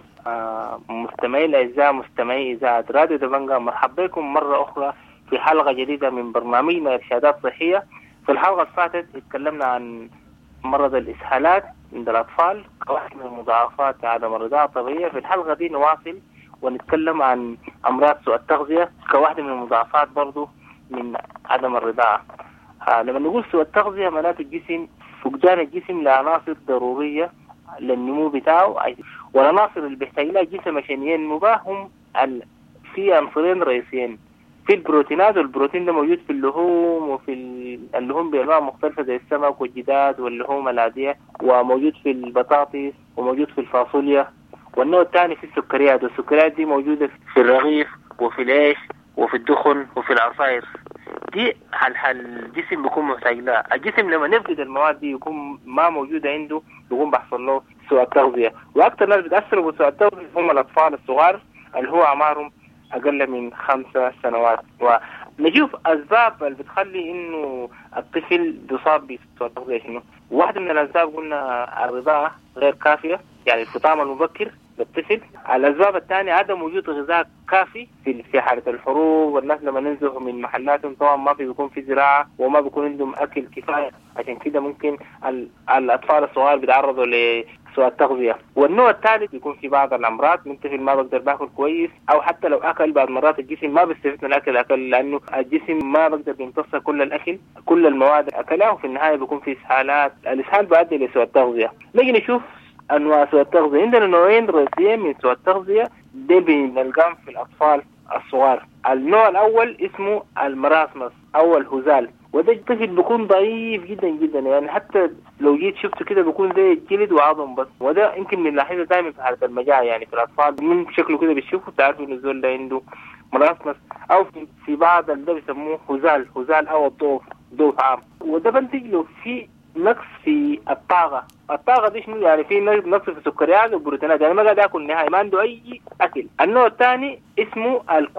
مستمعي الأعزاء، مستمعي إذاعة راديو دبنجا، مرحبا بكم مرة أخرى في حلقة جديدة من برنامجنا إرشادات صحية. في الحلقة اللي فاتت اتكلمنا عن مرض الإسهالات عند الأطفال كواحد من مضاعفات عدم الرضاعة الطبيعية. في الحلقة دي نواصل ونتكلم عن أمراض سوء التغذية كواحد من المضاعفات برضو من عدم الرضاعة. لما نقول سوء التغذية معناته الجسم، فقدان الجسم لعناصر ضرورية للنمو بتاعه، والعناصر اللي بيحتاج لها الجسم عشان ينمو هم في عنصرين رئيسيين، في البروتينات، والبروتين ده موجود في اللحوم، وفي اللحوم بأنواع مختلفة زي السمك والجداد واللحوم العادية، وموجود في البطاطس وموجود في الفاصوليا. والنوع الثاني في السكريات، والسكريات دي موجودة في الرغيف وفي العيش وفي الدخن وفي العصائر. دي الجسم بيكون محتاج لها. الجسم لما نفقد المواد دي يكون ما موجودة عنده، يكون بحصل له سوء التغذية. وأكثر ناس بتأثروا بسوء التغذية هم الأطفال الصغار اللي هو أعمارهم أقل من 5 سنوات. ونشوف أسباب اللي بتخلي إنه الطفل يصاب بسوء التغذية شنو. واحدة من الأسباب قلنا الرضاعة غير كافية، يعني الفطام المبكر للطفل. الأسباب الثانية عدم وجود غذاء كافي في حالة الحروب، والناس لما ننزلوا من محلاتهم طبعا ما بيكون في زراعة وما بيكون عندهم أكل كفاية، عشان كده ممكن الأطفال الصغار بيتعرضوا لسوء التغذية. والنوع الثالث بيكون في بعض الأمراض، من طفل ما بقدر باكل كويس، أو حتى لو أكل بعض مرات الجسم ما بيستفيد من الأكل لأنه الجسم ما بقدر يمتص كل الأكل، كل المواد أكلها، وفي النهاية بيكون في إسهالات. الإسهال بيؤدي لسوء التغذية. نيجي نشوف أنواع سوء التغذية. عندنا نوعين رئيسيين من سوء التغذية دي بنلقاهم في الأطفال الصغار. النوع الأول اسمه المراسمس أو الهزال، وده الطفل بيكون ضعيف جدا جدا، يعني حتى لو جيت شفته كده بيكون زي جلد وعظم بس. وده يمكن بنلاحظه دائما في حالة المجاعة، يعني في الأطفال من شكله كده بتشوفه تعرفوا إنه الزول ده عنده مراسمس. أو في بعض اللي بيسموه هزال أو ضعف عام، وده بنتج له في نقص في الطاقة دي شنو يعني؟ في نقص في السكريات والبروتينات، يعني ما قاعد ياكل نهائي، ما عنده اي اكل. النوع الثاني اسمه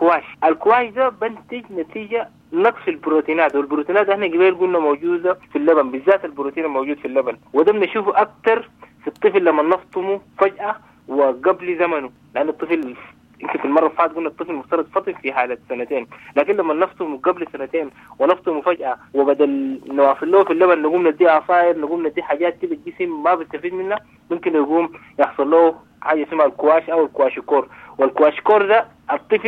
الكواش ده بنتج نتيجة نقص في البروتينات، والبروتينات احنا قبل قلنا موجودة في اللبن، بالذات البروتين الموجود في اللبن، وده بنشوفه اكثر في الطفل لما نفطمه فجأة وقبل زمنه، لان الطفل يمكن في المرة الفاتت قلنا الطفل مفترض فطم في حالة 2 لكن لما نفطمه قبل 2 ونفطمه فجأة، وبدل نواصل له في اللبن نقوم نديه عصائر، نقوم نديه حاجات كده الجسم ما بيستفيد منها، ممكن يقوم يحصل له حاجة اسمها الكواش أو الكواشيكور. والكواشيكور ده الطفل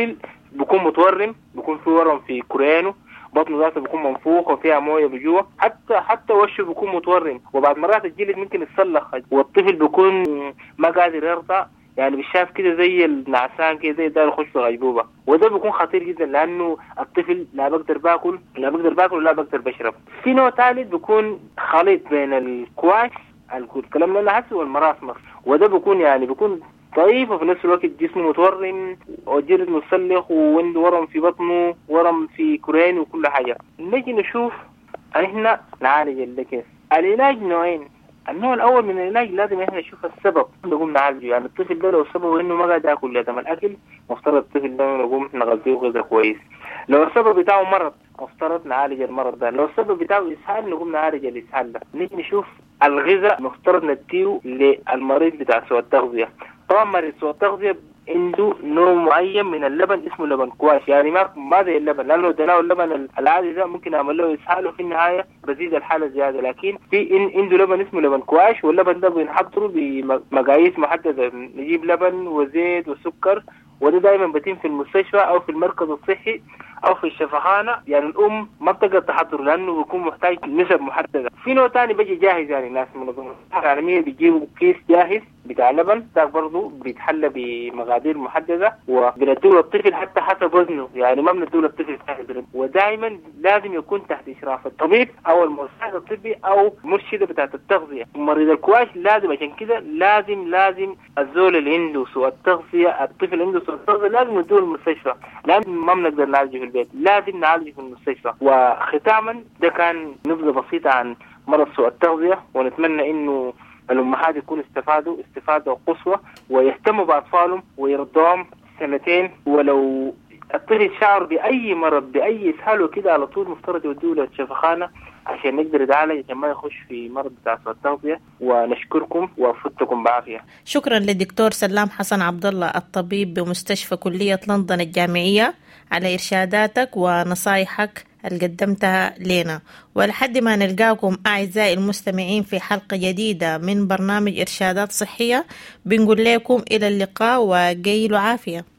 بيكون متورم، بيكون في ورم في كرينه، بطنه ذاته بيكون منفوخ وفيها مويه بجوه، حتى وشه بيكون متورم، وبعد مرات الجلد ممكن يتصلخ، والطفل بيكون ما قادر يرضع، يعني بالشاف كده زي النعسان كده، زي داير يخش في غيبوبه، وده بيكون خطير جدا لانه الطفل لا بقدر باكل ولا بقدر بشرب. في نوع ثالث بيكون خليط بين الكواش الكلام اللي حسه والمراسمر، وده بيكون ضعيف وفي نفس الوقت جسمه متورم وجلد متسلخ وعنده ورم في بطنه، ورم في كرين وكل حاجه. نجي نشوف احنا نعالج ده كيف. العلاج نوعين. النوع الاول من العلاج لازم احنا نشوف السبب نقوم نعالجه، يعني الطفل ده لو سببه انه ما قاعد ياكل لازم الاكل، مفترض الطفل ده نقوم نغذيه غذاء كويس. لو السبب بتاعه مرض مفترض نعالج المرض ده. لو السبب بتاعه اسهال نقوم نعالج الاسهال ده. نيجي نشوف الغذاء مفترض نديه للمريض بتاع سوء التغذيه. طبعا مريض سوء التغذيه عنده نوع معين من اللبن اسمه لبن كواش، يعني ما زي اللبن، لانه ده اللبن العادي ده ممكن اعمل له اسهال وفي النهايه بزيد الحاله زياده، لكن في عنده لبن اسمه لبن كواش، واللبن ده بنحضره بمقاييس محدده، نجيب لبن وزيت وسكر، وده دايما بيتم في المستشفى او في المركز الصحي او في الشفخانه، يعني الام ما بتقدر تحضره لانه بيكون محتاج نسب محدده. في نوع ثاني بيجي جاهز، يعني ناس منظمه الصحه العالميه بيجيبوا كيس جاهز بتاع لبن، ده برضه بيتحلى بمقادير محدده وبنديه للطفل حتى حسب وزنه، يعني ما بنديه للطفل سهل، ودائما لازم يكون تحت اشراف الطبيب او المساعد الطبي او مرشده بتاعه التغذيه. مريض الكواش لازم عشان كده لازم الزول اللي عنده سوء التغذيه، الطفل عنده سوء التغذيه لازم نديه المستشفى، لازم ما بنقدر نعالجه في البيت، لازم نعالجه في المستشفى. وختاما ده كان نبذه بسيطه عن مرض سوء التغذيه، ونتمنى انه الأمهات يكونوا استفادة قصوى ويهتموا بأطفالهم ويرضعهم 2 سنين، ولو الطفل شعر بأي مرض بأي إسهال وكده على طول مفترض يودوه للشفخانة عشان نقدر نتعالج عشان ما يخش في مرض بتاع سوء التغذية. ونشكركم وفدتكم بعافية. شكرا للدكتور سلام حسن عبد الله الطبيب بمستشفى كلية لندن الجامعية على إرشاداتك ونصايحك اللي قدمتها لنا، ولحد ما نلقاكم أعزائي المستمعين في حلقة جديدة من برنامج إرشادات صحية بنقول لكم إلى اللقاء وقيلوا عافية.